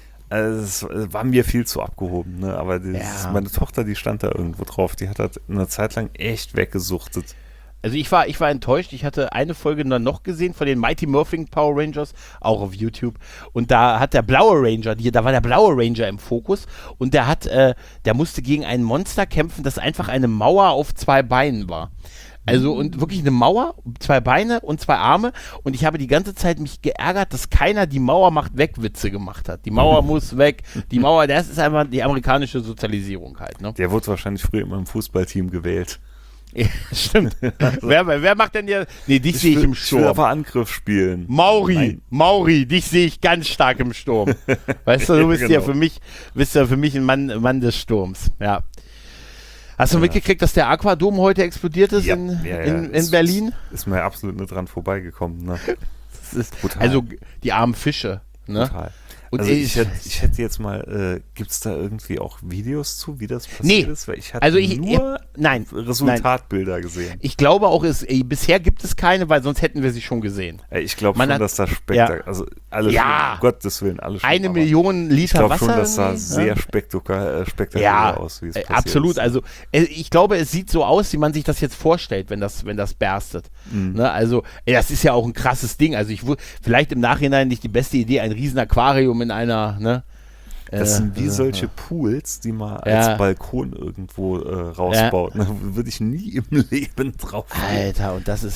es war mir viel zu abgehoben. Ne? Aber meine Tochter, die stand da irgendwo drauf. Die hat das eine Zeit lang echt weggesuchtet. Also ich war enttäuscht. Ich hatte eine Folge dann noch gesehen von den Mighty Morphin Power Rangers, auch auf YouTube. Und da hat der blaue Ranger, da war der blaue Ranger im Fokus, und der musste gegen ein Monster kämpfen, das einfach eine Mauer auf 2 Beinen war. Also, und wirklich eine Mauer, 2 Beine und 2 Arme, und ich habe die ganze Zeit mich geärgert, dass keiner die Mauer macht weg Witze gemacht hat. Die Mauer muss weg, die Mauer, das ist einfach die amerikanische Sozialisierung halt. Ne? Der wurde wahrscheinlich früher immer im Fußballteam gewählt. Ja, stimmt. Wer macht denn hier? Nee, dich sehe ich im Sturm. Ich will aber Angriff spielen. Mauri, dich sehe ich ganz stark im Sturm. Weißt du, bist ja für mich ein Mann des Sturms. Ja. Hast du mitgekriegt, dass der Aquadom heute explodiert ist in Berlin? Ist mir absolut nicht dran vorbeigekommen. Ne? Das ist, also die armen Fische. Ne? Total. Und also ich hätte jetzt mal, gibt es da irgendwie auch Videos zu, wie das passiert ist? Weil ich hatte nur Resultatbilder gesehen. Ich glaube auch, bisher gibt es keine, weil sonst hätten wir sie schon gesehen. Ich glaube schon, dass da also alles, um Gottes Willen, alles schon. 1 Million Liter Wasser. Ich glaube schon, das sah sehr spektakulär aus, wie es passiert absolut. ist. Also ich glaube, es sieht so aus, wie man sich das jetzt vorstellt, wenn das berstet. Ne? Also das ist ja auch ein krasses Ding. Also vielleicht im Nachhinein nicht die beste Idee, ein riesen Aquarium in einer, ne? Das sind wie solche Pools, die man als Balkon irgendwo rausbaut. Da würde ich nie im Leben drauf gehen. Alter, und das ist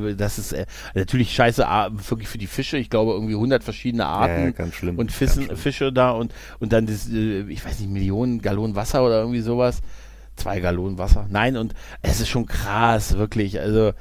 natürlich scheiße wirklich für die Fische. Ich glaube, irgendwie 100 verschiedene Arten. Ja, ganz schlimm. Und Fische da und dann das, ich weiß nicht, Millionen Gallonen Wasser oder irgendwie sowas. 2 Gallonen Wasser. Nein, und es ist schon krass, wirklich. Also,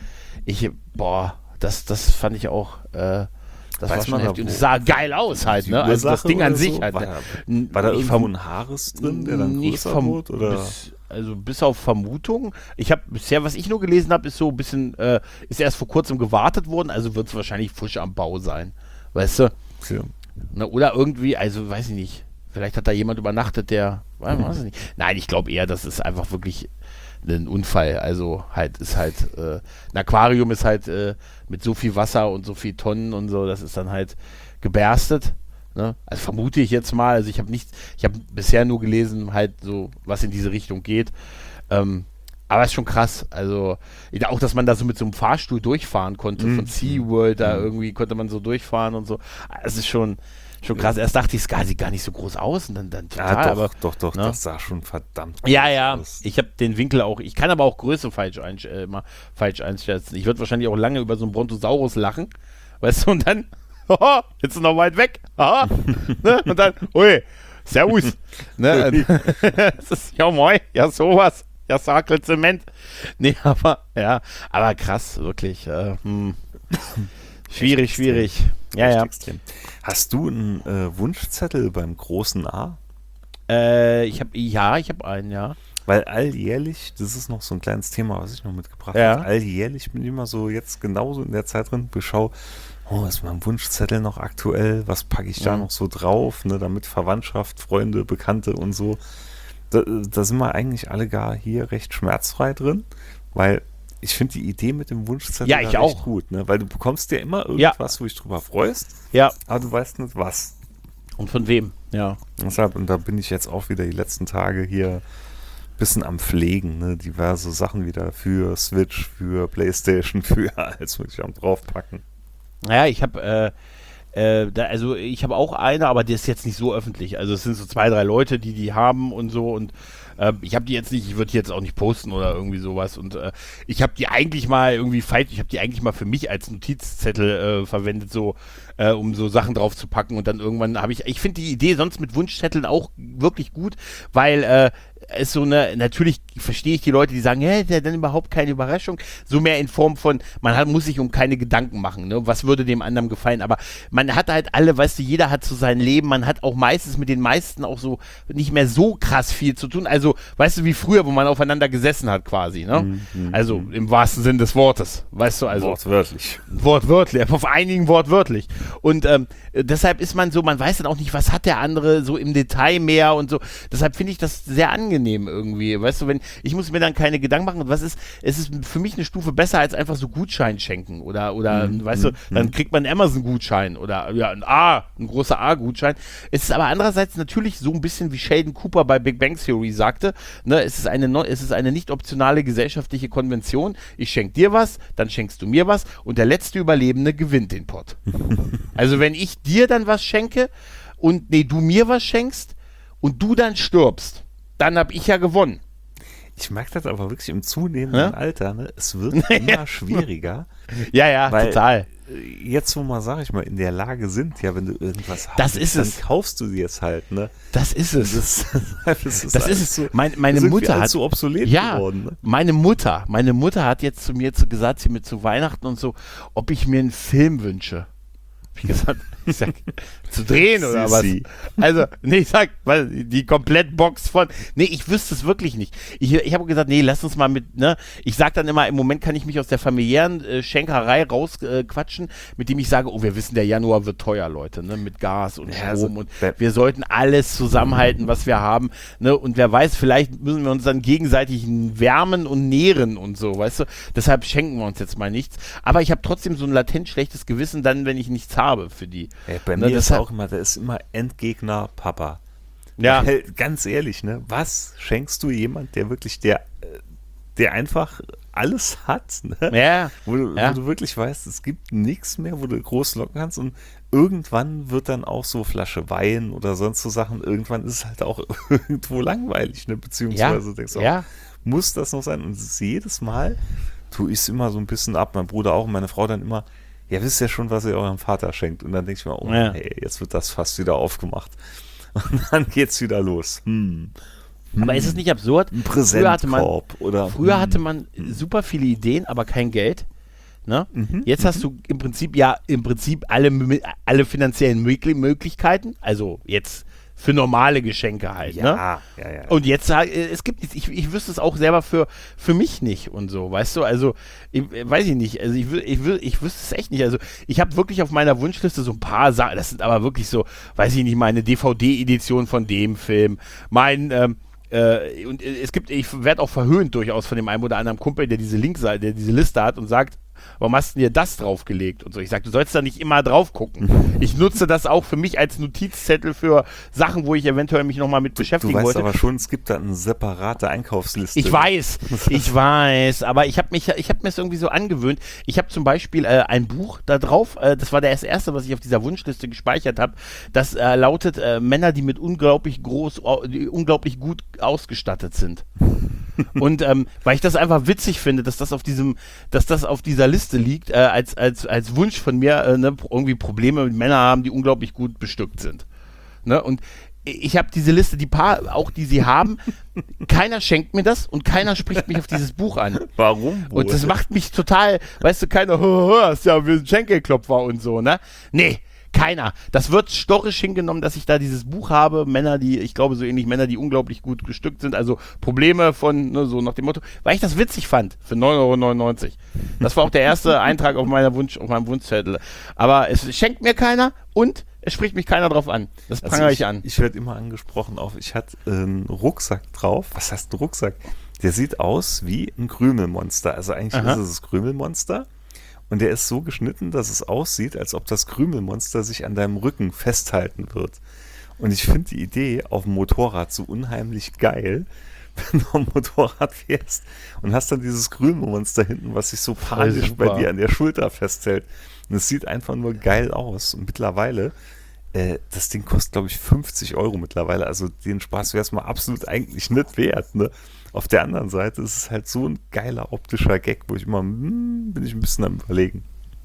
das fand ich auch, das war schon heftig. Und es sah geil aus halt, ne? Also das Ding an sich so? halt. War da irgendwo ein Haares drin, der dann größer wurde? Oder? Bis auf Vermutung. Ich habe bisher, was ich nur gelesen habe, ist so ein bisschen, ist erst vor kurzem gewartet worden, also wird es wahrscheinlich frisch am Bau sein. Weißt du? Ja. Na, oder irgendwie, also weiß ich nicht. Vielleicht hat da jemand übernachtet, weiß ich nicht. Nein, ich glaube eher, das ist einfach wirklich ein Unfall. Also ein Aquarium ist halt mit so viel Wasser und so viel Tonnen und so, das ist dann halt geberstet. Ne? Also vermute ich jetzt mal. Also ich habe bisher nur gelesen, halt so, was in diese Richtung geht. Aber es ist schon krass. Also auch, dass man da so mit so einem Fahrstuhl durchfahren konnte von SeaWorld, da irgendwie konnte man so durchfahren und so. Es ist schon krass. Erst dachte ich, es sieht gar nicht so groß aus und dann total. Ja, doch, ne? Das sah schon verdammt aus. Ich habe den Winkel auch, ich kann aber auch Größe falsch einschätzen. Ich würde wahrscheinlich auch lange über so einen Brontosaurus lachen, weißt du, und dann, jetzt ist noch weit weg, ne? Und dann, ui, servus, ne? Das ist, ja moin, ja sowas, ja Sakel Zement. Nee, aber krass, wirklich, Schwierig. Ja. Extrem. Hast du einen Wunschzettel beim großen A? Ich habe einen, ja. Weil alljährlich, das ist noch so ein kleines Thema, was ich noch mitgebracht habe. Alljährlich bin ich immer so jetzt genauso in der Zeit drin, ist mein Wunschzettel noch aktuell? Was packe ich da noch so drauf, ne, damit Verwandtschaft, Freunde, Bekannte und so. Da sind wir eigentlich alle gar hier recht schmerzfrei drin, weil ich finde die Idee mit dem Wunschzettel ich auch gut, ne, weil du bekommst ja immer irgendwas, wo du dich drüber freust, aber du weißt nicht was. Und von wem, ja. Deshalb, und da bin ich jetzt auch wieder die letzten Tage hier ein bisschen am Pflegen, ne, diverse Sachen wieder für Switch, für Playstation, für alles mögliche am draufpacken. Naja, ich habe ich habe auch eine, aber die ist jetzt nicht so öffentlich. Also es sind so 2, 3 Leute, die haben und so und ich habe die jetzt nicht, ich würde die jetzt auch nicht posten oder irgendwie sowas und ich habe die eigentlich mal für mich als Notizzettel verwendet, so um so Sachen drauf zu packen und dann irgendwann ich finde die Idee sonst mit Wunschzetteln auch wirklich gut, weil ist so natürlich verstehe ich die Leute, die sagen, dann überhaupt keine Überraschung, so mehr in Form von, muss sich um keine Gedanken machen, ne? Was würde dem anderen gefallen, aber man hat halt alle, weißt du, jeder hat so sein Leben, man hat auch meistens mit den meisten auch so nicht mehr so krass viel zu tun, also, weißt du, wie früher, wo man aufeinander gesessen hat quasi, ne? Also, im wahrsten Sinn des Wortes, weißt du, also. Wortwörtlich, auf einigen wortwörtlich und deshalb ist man so, man weiß dann auch nicht, was hat der andere so im Detail mehr und so, deshalb finde ich das sehr angenehm irgendwie, weißt du, ich muss mir dann keine Gedanken machen und es ist für mich eine Stufe besser als einfach so Gutschein schenken oder weißt du, dann kriegt man einen Amazon-Gutschein oder ein großer A-Gutschein. Es ist aber andererseits natürlich so ein bisschen wie Sheldon Cooper bei Big Bang Theory sagte, ne, es ist eine nicht optionale gesellschaftliche Konvention, ich schenke dir was, dann schenkst du mir was und der letzte Überlebende gewinnt den Pott. Also wenn ich dir dann was schenke und du mir was schenkst und du dann stirbst, dann habe ich ja gewonnen. Ich merke das aber wirklich im zunehmenden Alter, ne? Es wird immer schwieriger. Ja, weil total. Jetzt, wo wir, sag ich mal, in der Lage sind, wenn du irgendwas hast, dann kaufst du dir es halt, ne? Das ist es. Das ist es. So, meine Mutter hat so obsolet geworden, ne? Meine Mutter hat jetzt zu mir gesagt, sie mir zu Weihnachten und so, ob ich mir einen Film wünsche. Ich sag, zu drehen oder was? Also, ich sag, die Komplettbox von, ich wüsste es wirklich nicht. Ich habe gesagt, lass uns mal ich sag dann immer, im Moment kann ich mich aus der familiären Schenkerei rausquatschen, mit dem ich sage, wir wissen, der Januar wird teuer, Leute, ne, mit Gas und Strom und wir sollten alles zusammenhalten, was wir haben, ne, und wer weiß, vielleicht müssen wir uns dann gegenseitig wärmen und nähren und so, weißt du, deshalb schenken wir uns jetzt mal nichts, aber ich habe trotzdem so ein latent schlechtes Gewissen dann, wenn ich nichts habe für die. Bei mir ist auch immer, der ist immer Endgegner Papa. Ja. Weil, ganz ehrlich, ne, was schenkst du jemand, der wirklich, der einfach alles hat, ne? Ja. Wo du wirklich weißt, es gibt nichts mehr, wo du groß locken kannst und irgendwann wird dann auch so Flasche Wein oder sonst so Sachen, irgendwann ist es halt auch irgendwo langweilig, ne, beziehungsweise denkst du auch, muss das noch sein? Und es ist jedes Mal, tue ich es immer so ein bisschen ab, mein Bruder auch und meine Frau dann immer, wisst ja schon, was ihr eurem Vater schenkt. Und dann denke ich mir, jetzt wird das fast wieder aufgemacht. Und dann geht's wieder los. Aber ist es nicht absurd? Ein Präsentkorb früher hatte man super viele Ideen, aber kein Geld. Ne? Jetzt hast du im Prinzip alle finanziellen Möglichkeiten. Also jetzt für normale Geschenke halt, ne? Ja. Und jetzt, es gibt nichts, ich wüsste es auch selber für mich nicht und so, weißt du, also, weiß ich nicht, also ich wüsste es echt nicht, also ich habe wirklich auf meiner Wunschliste so ein paar Sachen, das sind aber wirklich so, weiß ich nicht, meine DVD-Edition von dem Film, und ich werde auch verhöhnt durchaus von dem einen oder anderen Kumpel, der diese Liste hat und sagt, warum hast du dir das draufgelegt und so. Ich sage, du sollst da nicht immer drauf gucken. Ich nutze das auch für mich als Notizzettel für Sachen, wo ich eventuell mich nochmal mit beschäftigen wollte. Du weißt aber schon, es gibt da eine separate Einkaufsliste. Ich weiß, aber ich habe mir es irgendwie so angewöhnt. Ich habe zum Beispiel ein Buch da drauf, das war das erste, was ich auf dieser Wunschliste gespeichert habe, das lautet Männer, die unglaublich gut ausgestattet sind. Und weil ich das einfach witzig finde, dass das auf dieser Liste liegt, als Wunsch von mir, irgendwie Probleme mit Männern haben, die unglaublich gut bestückt sind. Ne? Und ich habe diese Liste, die paar, auch die sie haben, keiner schenkt mir das und keiner spricht mich auf dieses Buch an. Warum? Wohl? Und das macht mich total, weißt du, keiner, ist ja wie ein Schenkelklopfer und so, ne? Nee. Keiner. Das wird stoisch hingenommen, dass ich da dieses Buch habe. Ich glaube so ähnlich Männer, die unglaublich gut bestückt sind. Also Probleme von, ne, so nach dem Motto, weil ich das witzig fand für 9,99 €. Das war auch der erste Eintrag auf meinem Wunschzettel. Aber es schenkt mir keiner und es spricht mich keiner drauf an. Das prangere ich an. Ich werde immer angesprochen auf, ich hatte einen Rucksack drauf. Was heißt ein Rucksack? Der sieht aus wie ein Krümelmonster. Also eigentlich ist es das Krümelmonster. Und der ist so geschnitten, dass es aussieht, als ob das Krümelmonster sich an deinem Rücken festhalten wird. Und ich finde die Idee auf dem Motorrad so unheimlich geil, wenn du am Motorrad fährst und hast dann dieses Krümelmonster hinten, was sich so panisch bei dir an der Schulter festhält. Und es sieht einfach nur geil aus. Und mittlerweile, das Ding kostet, glaube ich, 50 € mittlerweile. Also den Spaß wäre es mal absolut eigentlich nicht wert, ne? Auf der anderen Seite ist es halt so ein geiler optischer Gag, wo ich immer, bin ich ein bisschen am Überlegen.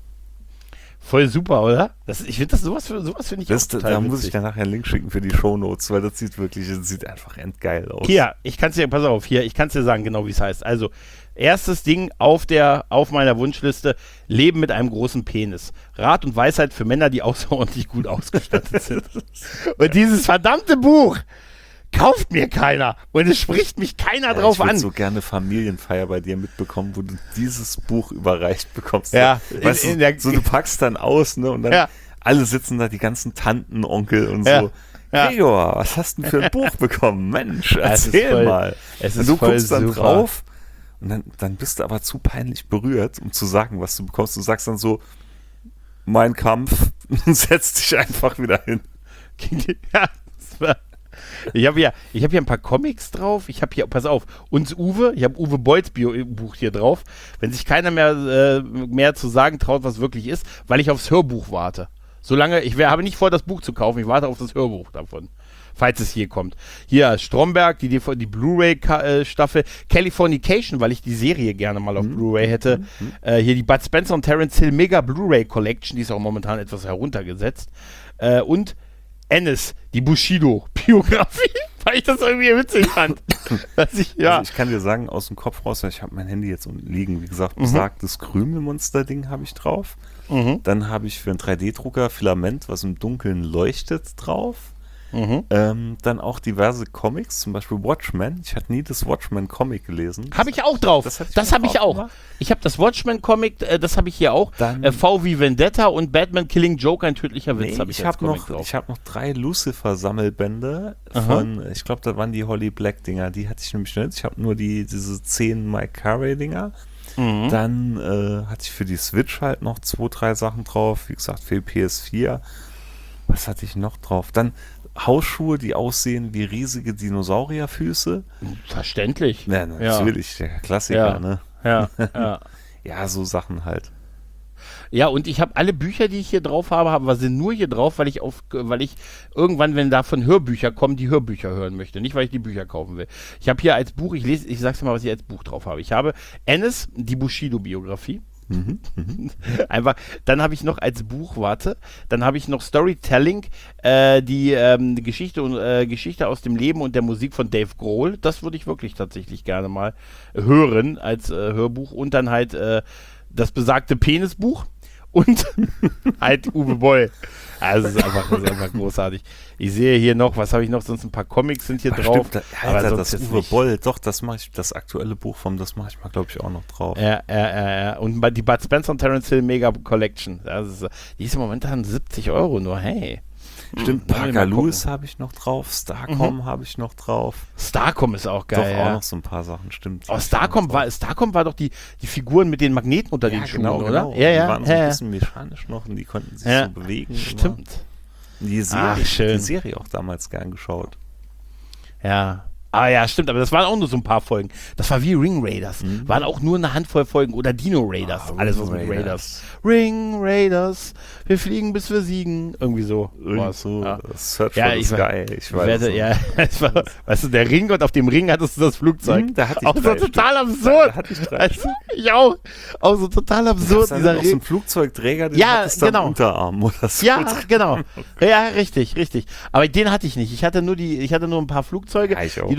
Voll super, oder? Ich finde sowas finde ich auch total Da witzig. muss ich dann nachher einen Link schicken für die Shownotes, weil das sieht einfach endgeil aus. Hier, ich kann es dir sagen, genau wie es heißt. Also, erstes Ding auf meiner Wunschliste, Leben mit einem großen Penis. Rat und Weisheit für Männer, die außerordentlich gut ausgestattet sind. Und dieses verdammte Buch kauft mir keiner und es spricht mich keiner drauf an. Ich würde so gerne Familienfeier bei dir mitbekommen, wo du dieses Buch überreicht bekommst. Ja, weißt du packst dann aus, ne, und dann alle sitzen da, die ganzen Tanten, Onkel und so. Ja. Gregor, was hast du denn für ein Buch bekommen? Mensch, erzähl mal. Und du guckst dann drauf und dann bist du aber zu peinlich berührt, um zu sagen, was du bekommst. Du sagst dann so, Mein Kampf, und setzt dich einfach wieder hin. Ja, das war... Ich habe hier ein paar Comics drauf. Ich habe hier, pass auf, ich habe Uwe Bolls Buch hier drauf. Wenn sich keiner mehr zu sagen traut, was wirklich ist, weil ich aufs Hörbuch warte. Habe nicht vor, das Buch zu kaufen, ich warte auf das Hörbuch davon, falls es hier kommt. Hier, Stromberg, die Blu-ray-Staffel, Californication, weil ich die Serie gerne mal auf Blu-ray hätte. Hier die Bud Spencer und Terence Hill Mega Blu-ray Collection, die ist auch momentan etwas heruntergesetzt. Und Ennis, die Bushido-Biografie, weil ich das irgendwie witzig fand. Also ich kann dir sagen, aus dem Kopf raus, ich habe mein Handy jetzt unten liegen, wie gesagt, besagtes Krümelmonster-Ding habe ich drauf. Dann habe ich für einen 3D-Drucker Filament, was im Dunkeln leuchtet, drauf. Dann auch diverse Comics, zum Beispiel Watchmen. Ich hatte nie das Watchmen-Comic gelesen. Habe ich auch drauf. Das habe ich auch. Ich habe das Watchmen-Comic, das habe ich hier auch. V wie Vendetta und Batman Killing Joke, ein tödlicher Witz, habe ich als Comic drauf. Ich habe noch 3 Lucifer-Sammelbände von, ich glaube, da waren die Holly Black-Dinger, die hatte ich nämlich nicht. Ich habe nur diese 10 Mike Carey-Dinger. Dann hatte ich für die Switch halt noch 2, 3 Sachen drauf. Wie gesagt, für die PS4. Was hatte ich noch drauf? Dann Hausschuhe, die aussehen wie riesige Dinosaurierfüße. Verständlich. Ja, natürlich, der Klassiker, ne? Ja. Ja, so Sachen halt. Ja, und ich habe alle Bücher, die ich hier drauf habe, sind nur hier drauf, weil ich irgendwann, wenn davon Hörbücher kommen, die Hörbücher hören möchte. Nicht, weil ich die Bücher kaufen will. Ich habe hier als Buch, ich sag's dir mal, was ich als Buch drauf habe. Ich habe Ennis, die Bushido-Biografie. Einfach, dann habe ich noch als Buch, dann habe ich noch Storytelling, die Geschichte aus dem Leben und der Musik von Dave Grohl. Das würde ich wirklich tatsächlich gerne mal hören als Hörbuch. Und dann halt das besagte Penisbuch und halt Uwe Boll. Also es ist einfach großartig. Ich sehe hier noch, was habe ich noch? Sonst ein paar Comics sind hier drauf. Stimmt, Alter, das Uwe Boll, doch, das mache ich, das aktuelle Buch das mache ich mal, glaube ich, auch noch drauf. Ja. Und die Bud Spencer und Terence Hill Mega Collection. Die ist momentan 70 € nur, hey. Stimmt, Parker Lewis habe ich noch drauf, Starcom habe ich noch drauf. Starcom ist auch geil, doch, auch noch so ein paar Sachen, stimmt. Oh, Starcom war doch die Figuren mit den Magneten unter den Schuhen, oder? Genau. Die waren so ein bisschen mechanisch noch und die konnten sich so bewegen. Stimmt. Die Serie auch damals gern geschaut. Ja. Ah ja, stimmt, aber das waren auch nur so ein paar Folgen. Das war wie Ring Raiders. Waren auch nur eine Handvoll Folgen oder Dino Raiders. Alles was mit Raiders. Ring Raiders, wir fliegen bis wir siegen. Irgendwie so. Search for the Sky. Ich weiß. Weißt du, der Ring und auf dem Ring hattest du das Flugzeug. Da hatte ich auch so total absurd. Da hatte ich 3. Ich auch. Auch so total absurd. Dieser Ring. Aus dem Flugzeugträger, den hattest du am Unterarm oder so. Ja, genau. Ja, richtig. Aber den hatte ich nicht. Ich hatte nur ein paar Flugzeuge, die du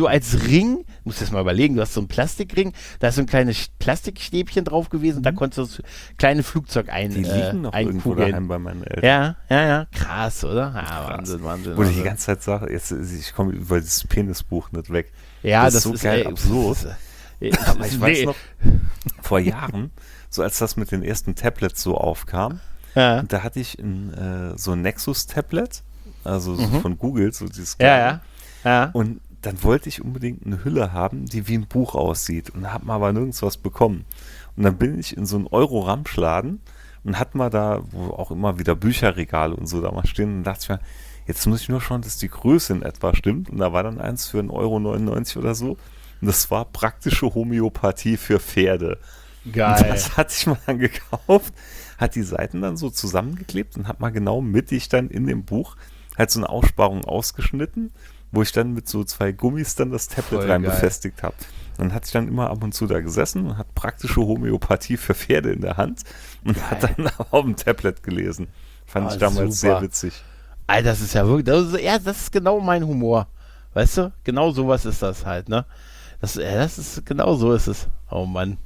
du als Ring, musst du das mal überlegen, du hast so einen Plastikring, da ist so ein kleines Plastikstäbchen drauf gewesen und da konntest du das kleine Flugzeug Die liegen noch irgendwo einkugeln. daheim bei meinen Eltern. Ja, krass, oder? Ja, Krass. Wahnsinn. Wo ich die ganze Zeit sage, ich komme über dieses Penisbuch nicht weg. Ja, das ist so geil absurd. Aber ich weiß noch, vor Jahren, so als das mit den ersten Tablets so aufkam, und da hatte ich so ein Nexus-Tablet, also so von Google, so dieses Ja. Und dann wollte ich unbedingt eine Hülle haben, die wie ein Buch aussieht und habe mal aber nirgends was bekommen. Und dann bin ich in so einen Euro-Ramschladen und hatte mal da, wo auch immer wieder Bücherregale und so da mal stehen und dachte ich mir, jetzt muss ich nur schauen, dass die Größe in etwa stimmt. Und da war dann eins für 1,99 € oder so. Und das war praktische Homöopathie für Pferde. Geil. Und das hatte ich mal dann gekauft, hat die Seiten dann so zusammengeklebt und hat mal genau mittig dann in dem Buch halt so eine Aussparung ausgeschnitten, wo ich dann mit so 2 Gummis dann das Tablet Voll rein geil. befestigt habe. Dann hatte ich dann immer ab und zu da gesessen und hat praktische Homöopathie für Pferde in der Hand und hat dann auf dem Tablet gelesen. Fand ich damals super. sehr witzig. Alter, das ist ja wirklich, das ist genau mein Humor. Weißt du? Genau sowas ist das halt, ne? Das ist, genau so ist es. Oh Mann.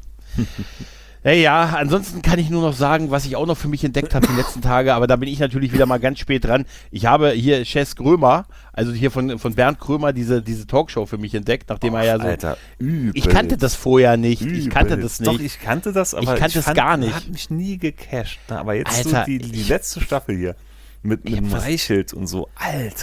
Ja, ansonsten kann ich nur noch sagen, was ich auch noch für mich entdeckt habe die letzten Tage, aber da bin ich natürlich wieder mal ganz spät dran. Ich habe hier Chess Grömer, also hier von Bernd Krömer, diese Talkshow für mich entdeckt, nachdem er ja so... Alter, übel. Ich kannte das vorher nicht. Ich kannte das nicht. Doch, ich kannte das, aber ich kannte es gar nicht. Hat mich nie gecasht. Ne? Aber jetzt Alter, so die letzte Staffel hier mit Reichelt und so. Alter.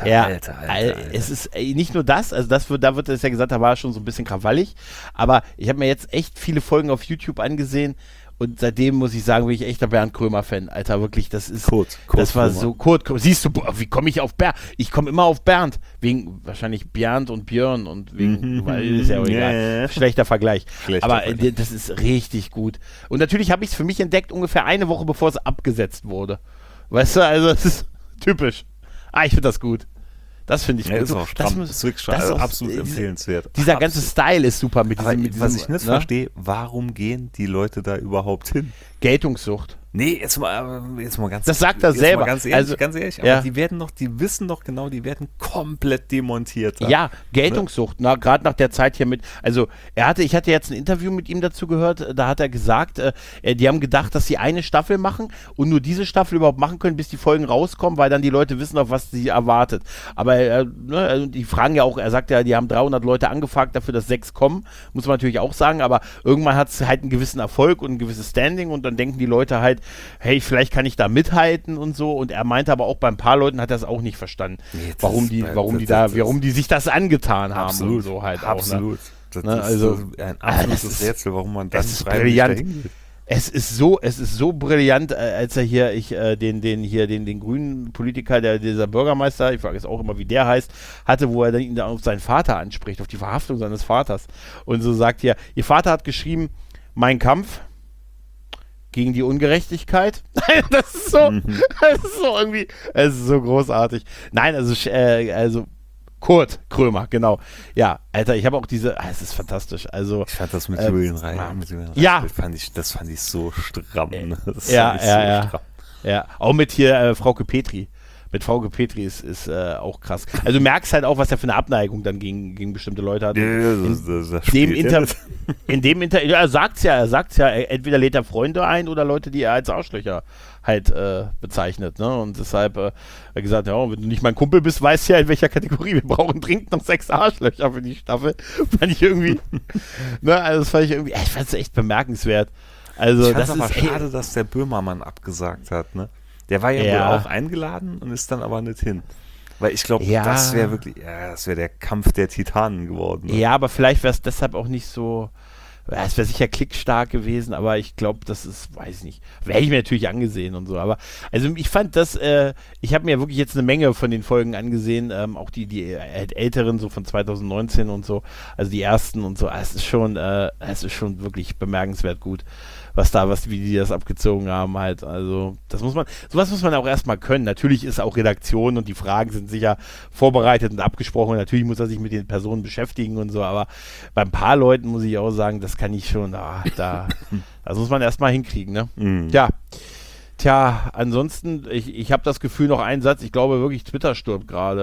Es ist nicht nur das, also da wird es ja gesagt, da war er schon so ein bisschen krawallig, aber ich habe mir jetzt echt viele Folgen auf YouTube angesehen und seitdem muss ich sagen, bin ich echter Bernd Krömer-Fan. Alter, wirklich, das ist, das war so, Kurt, siehst du, wie komme ich auf Bernd? Ich komme immer auf Bernd, wegen wahrscheinlich Bernd und Björn und wegen, weil ist ja auch egal, schlechter Vergleich. Aber das ist richtig gut. Und natürlich habe ich es für mich entdeckt, ungefähr eine Woche bevor es abgesetzt wurde. Weißt du, also das ist typisch. Ich finde das gut. Das finde ich gut. Ist auch stramm. Das ist wirklich absolut empfehlenswert. Dieser ganze Style ist super mit Aber diesem, was ich nicht verstehe, warum gehen die Leute da überhaupt hin? Geltungssucht. Nee, jetzt mal ganz Das sagt er selber. Ganz ehrlich, aber die wissen doch genau, die werden komplett demontiert. Ja, Geltungssucht, gerade nach der Zeit hier mit, also ich hatte jetzt ein Interview mit ihm dazu gehört, da hat er gesagt, die haben gedacht, dass sie eine Staffel machen und nur diese Staffel überhaupt machen können, bis die Folgen rauskommen, weil dann die Leute wissen, auf was sie erwartet. Aber die fragen ja auch, er sagt ja, die haben 300 Leute angefragt dafür, dass 6 kommen, muss man natürlich auch sagen, aber irgendwann hat es halt einen gewissen Erfolg und ein gewisses Standing und dann denken die Leute halt, hey, vielleicht kann ich da mithalten und so. Und er meinte aber auch, bei ein paar Leuten hat er es auch nicht verstanden, warum die sich das angetan haben. Absolut, und so halt absolut. Auch, ne? Das ist ein absolutes Rätsel, warum man das brillant. Es ist so brillant, als er hier, den grünen Politiker, dieser Bürgermeister, ich frage jetzt auch immer, wie der heißt, hatte, wo er dann ihn auf seinen Vater anspricht, auf die Verhaftung seines Vaters. Und so sagt hier, ihr Vater hat geschrieben, Mein Kampf gegen die Ungerechtigkeit. Das ist so irgendwie, es ist so großartig. Nein, also Kurt Krömer, genau. Ja, Alter, ich habe auch es ist fantastisch. Also, ich fand das mit Julian Reich, das fand ich so stramm. Ja, auch mit hier Frauke Petri. Mit Frauke Petri ist auch krass. Also du merkst halt auch, was er für eine Abneigung dann gegen bestimmte Leute hat. In dem Interview, er sagt's ja, entweder lädt er Freunde ein oder Leute, die er als Arschlöcher halt bezeichnet, ne? Und deshalb hat er gesagt, ja, wenn du nicht mein Kumpel bist, weißt du ja, in welcher Kategorie wir brauchen dringend noch 6 Arschlöcher für die Staffel. Fand ich irgendwie, ne, also das fand ich irgendwie, ich fand es echt bemerkenswert. Also, ich fand es aber schade, dass der Böhmermann abgesagt hat, ne? Der war ja wohl auch eingeladen und ist dann aber nicht hin. Weil ich glaube, das wäre wirklich, das wäre der Kampf der Titanen geworden. Ne? Ja, aber vielleicht wäre es deshalb auch nicht so, es wäre sicher klickstark gewesen, aber ich glaube, das ist, weiß ich nicht, wäre ich mir natürlich angesehen und so, aber, also ich fand das, ich habe mir wirklich jetzt eine Menge von den Folgen angesehen, auch die älteren, so von 2019 und so, also die ersten und so, es ist schon wirklich bemerkenswert gut. Wie die das abgezogen haben halt, also sowas muss man auch erstmal können. Natürlich ist auch Redaktion und die Fragen sind sicher vorbereitet und abgesprochen. Natürlich muss er sich mit den Personen beschäftigen und so, aber bei ein paar Leuten muss ich auch sagen, das kann ich schon, das muss man erstmal hinkriegen, ne? Mhm. Ja. Tja, ansonsten, ich habe das Gefühl, noch einen Satz, ich glaube wirklich, Twitter stirbt gerade.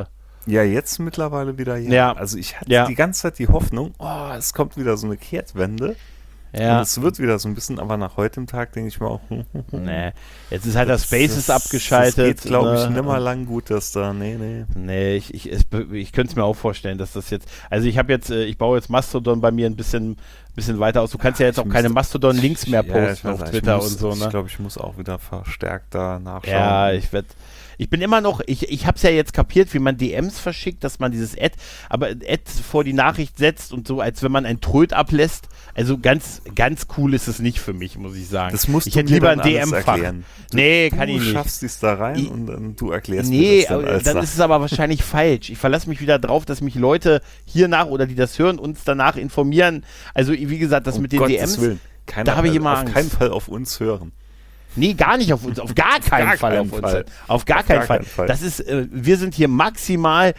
Ja, jetzt mittlerweile wieder ja. Ja. Also ich hatte die ganze Zeit die Hoffnung, es kommt wieder so eine Kehrtwende. Ja. Und es wird wieder so ein bisschen, aber nach heutem Tag denke ich mir auch, nee, jetzt ist halt das Spaces abgeschaltet. Das geht, glaube ich, nimmer lang gut, dass da, nee. Ich könnte es mir auch vorstellen, dass das jetzt, also ich baue jetzt Mastodon bei mir ein bisschen weiter aus. Du kannst ja jetzt auch keine Mastodon-Links mehr posten auf Twitter und so, ne? Ich glaube, ich muss auch wieder verstärkt da nachschauen. Ja, ich bin immer noch, ich habe es ja jetzt kapiert, wie man DMs verschickt, dass man dieses Ad vor die Nachricht setzt und so, als wenn man ein Tröd ablässt. Also ganz, ganz cool ist es nicht für mich, muss ich sagen. Das musst ich du hätte mir lieber dann ein DM-Fach. erklären. Nee, kann ich nicht. Du schaffst es da rein und dann du erklärst mir das dann. Dann ist es aber wahrscheinlich falsch. Ich verlasse mich wieder drauf, dass mich Leute hiernach oder die das hören, uns danach informieren. Also wie gesagt, das mit den DMs, da habe ich immer Angst. Auf keinen Fall auf uns hören. Nee, gar nicht auf uns, auf gar keinen Fall auf uns. Auf gar keinen Fall. Das ist, wir sind hier maximal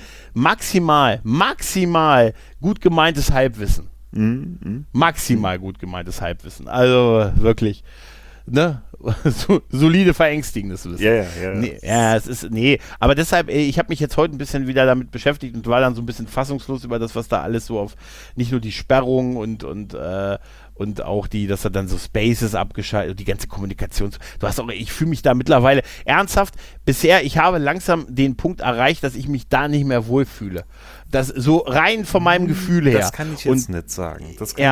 gut gemeintes Halbwissen. Maximal gut gemeintes Halbwissen. Also wirklich, ne? Solide verängstigendes Wissen. Ja. Aber deshalb, ich habe mich jetzt heute ein bisschen wieder damit beschäftigt und war dann so ein bisschen fassungslos über das, was da alles so auf, nicht nur die Sperrung und auch dass er dann so Spaces abgeschaltet, die ganze Kommunikation. Ich fühle mich da mittlerweile ernsthaft, ich habe langsam den Punkt erreicht, dass ich mich da nicht mehr wohlfühle. Das so rein von meinem Gefühl her. Das kann ich jetzt nicht sagen.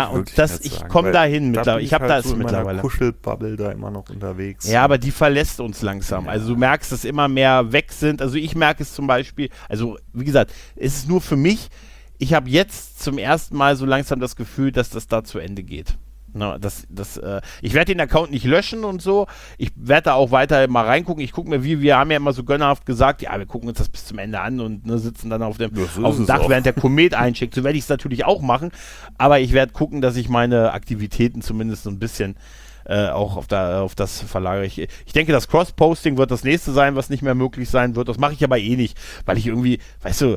Ich komme dahin mittlerweile. Ich habe das so mittlerweile. Kuschelbubble da immer noch unterwegs. Ja, aber die verlässt uns langsam. Also du merkst, dass immer mehr weg sind. Also ich merke es zum Beispiel, also wie gesagt, es ist nur für mich, ich habe jetzt zum ersten Mal so langsam das Gefühl, dass das da zu Ende geht. Na, ich werde den Account nicht löschen und so. Ich werde da auch weiter mal reingucken. Ich gucke mir, wir haben ja immer so gönnerhaft gesagt, ja, wir gucken uns das bis zum Ende an und sitzen dann auf dem Dach, während der Komet einschickt. So werde ich es natürlich auch machen. Aber ich werde gucken, dass ich meine Aktivitäten zumindest so ein bisschen auch auf das verlagere. Ich denke, das Cross-Posting wird das nächste sein, was nicht mehr möglich sein wird. Das mache ich aber eh nicht, weil ich irgendwie, weißt du,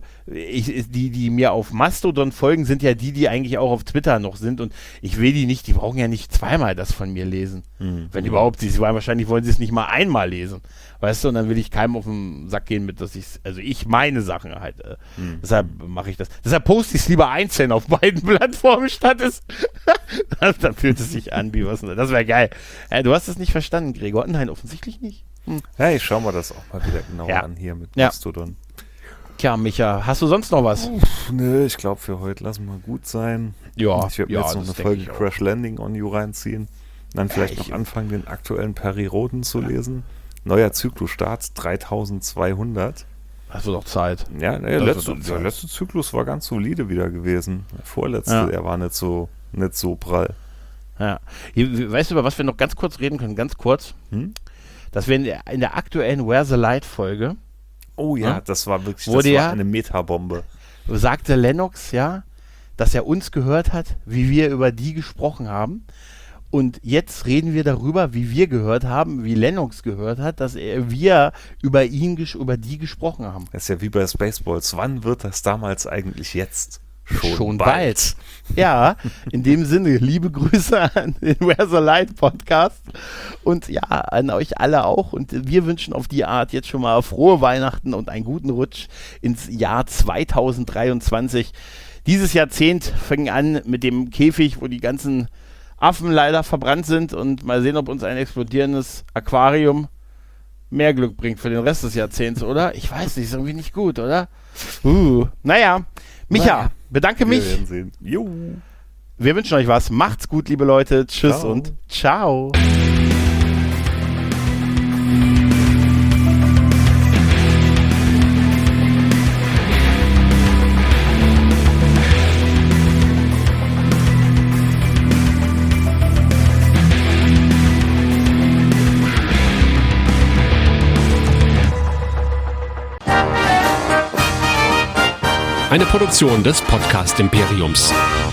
die mir auf Mastodon folgen, sind ja die eigentlich auch auf Twitter noch sind und ich will die nicht, die brauchen ja nicht zweimal das von mir lesen. Wenn überhaupt, wahrscheinlich wollen sie es nicht mal einmal lesen. Weißt du, und dann will ich keinem auf den Sack gehen mit, ich meine Sachen halt. Deshalb mache ich das. Deshalb poste ich es lieber einzeln auf beiden Plattformen statt es. Dann fühlt es sich an wie was. Das wäre geil. Du hast es nicht verstanden, Gregor. Nein, offensichtlich nicht. Ja, ich schaue mir das auch mal wieder genauer an hier mit Mastodon. Tja, Micha, hast du sonst noch was? Nö, ich glaube für heute lassen wir gut sein. Ja, ich werde mir jetzt noch eine Folge Crash Landing on You reinziehen. Dann vielleicht noch anfangen, den aktuellen Perry Rhodan zu lesen. Neuer Zyklusstart, 3200. Hast du doch Zeit. Ja, der letzte Zyklus war ganz solide wieder gewesen. Der vorletzte, der war nicht so prall. Ja. Weißt du, über was wir noch ganz kurz reden können? Ganz kurz. Dass wir in der aktuellen Where the Light Folge. Oh ja, das war wirklich eine Metabombe. Sagte Lennox, dass er uns gehört hat, wie wir über die gesprochen haben. Und jetzt reden wir darüber, wie wir gehört haben, wie Lennox gehört hat, dass wir über die gesprochen haben. Das ist ja wie bei Spaceballs. Wann wird das damals eigentlich jetzt? Schon bald. Ja, in dem Sinne, liebe Grüße an den Where the Light Podcast und ja, an euch alle auch. Und wir wünschen auf die Art jetzt schon mal frohe Weihnachten und einen guten Rutsch ins Jahr 2023. Dieses Jahrzehnt fing an mit dem Käfig, wo die ganzen Affen leider verbrannt sind und mal sehen, ob uns ein explodierendes Aquarium mehr Glück bringt für den Rest des Jahrzehnts, oder? Ich weiß nicht, ist irgendwie nicht gut, oder? Naja, Micha, bedanke mich. Wir werden sehen. Jo. Wir wünschen euch was. Macht's gut, liebe Leute. Tschüss und ciao. Eine Produktion des Podcast Imperiums.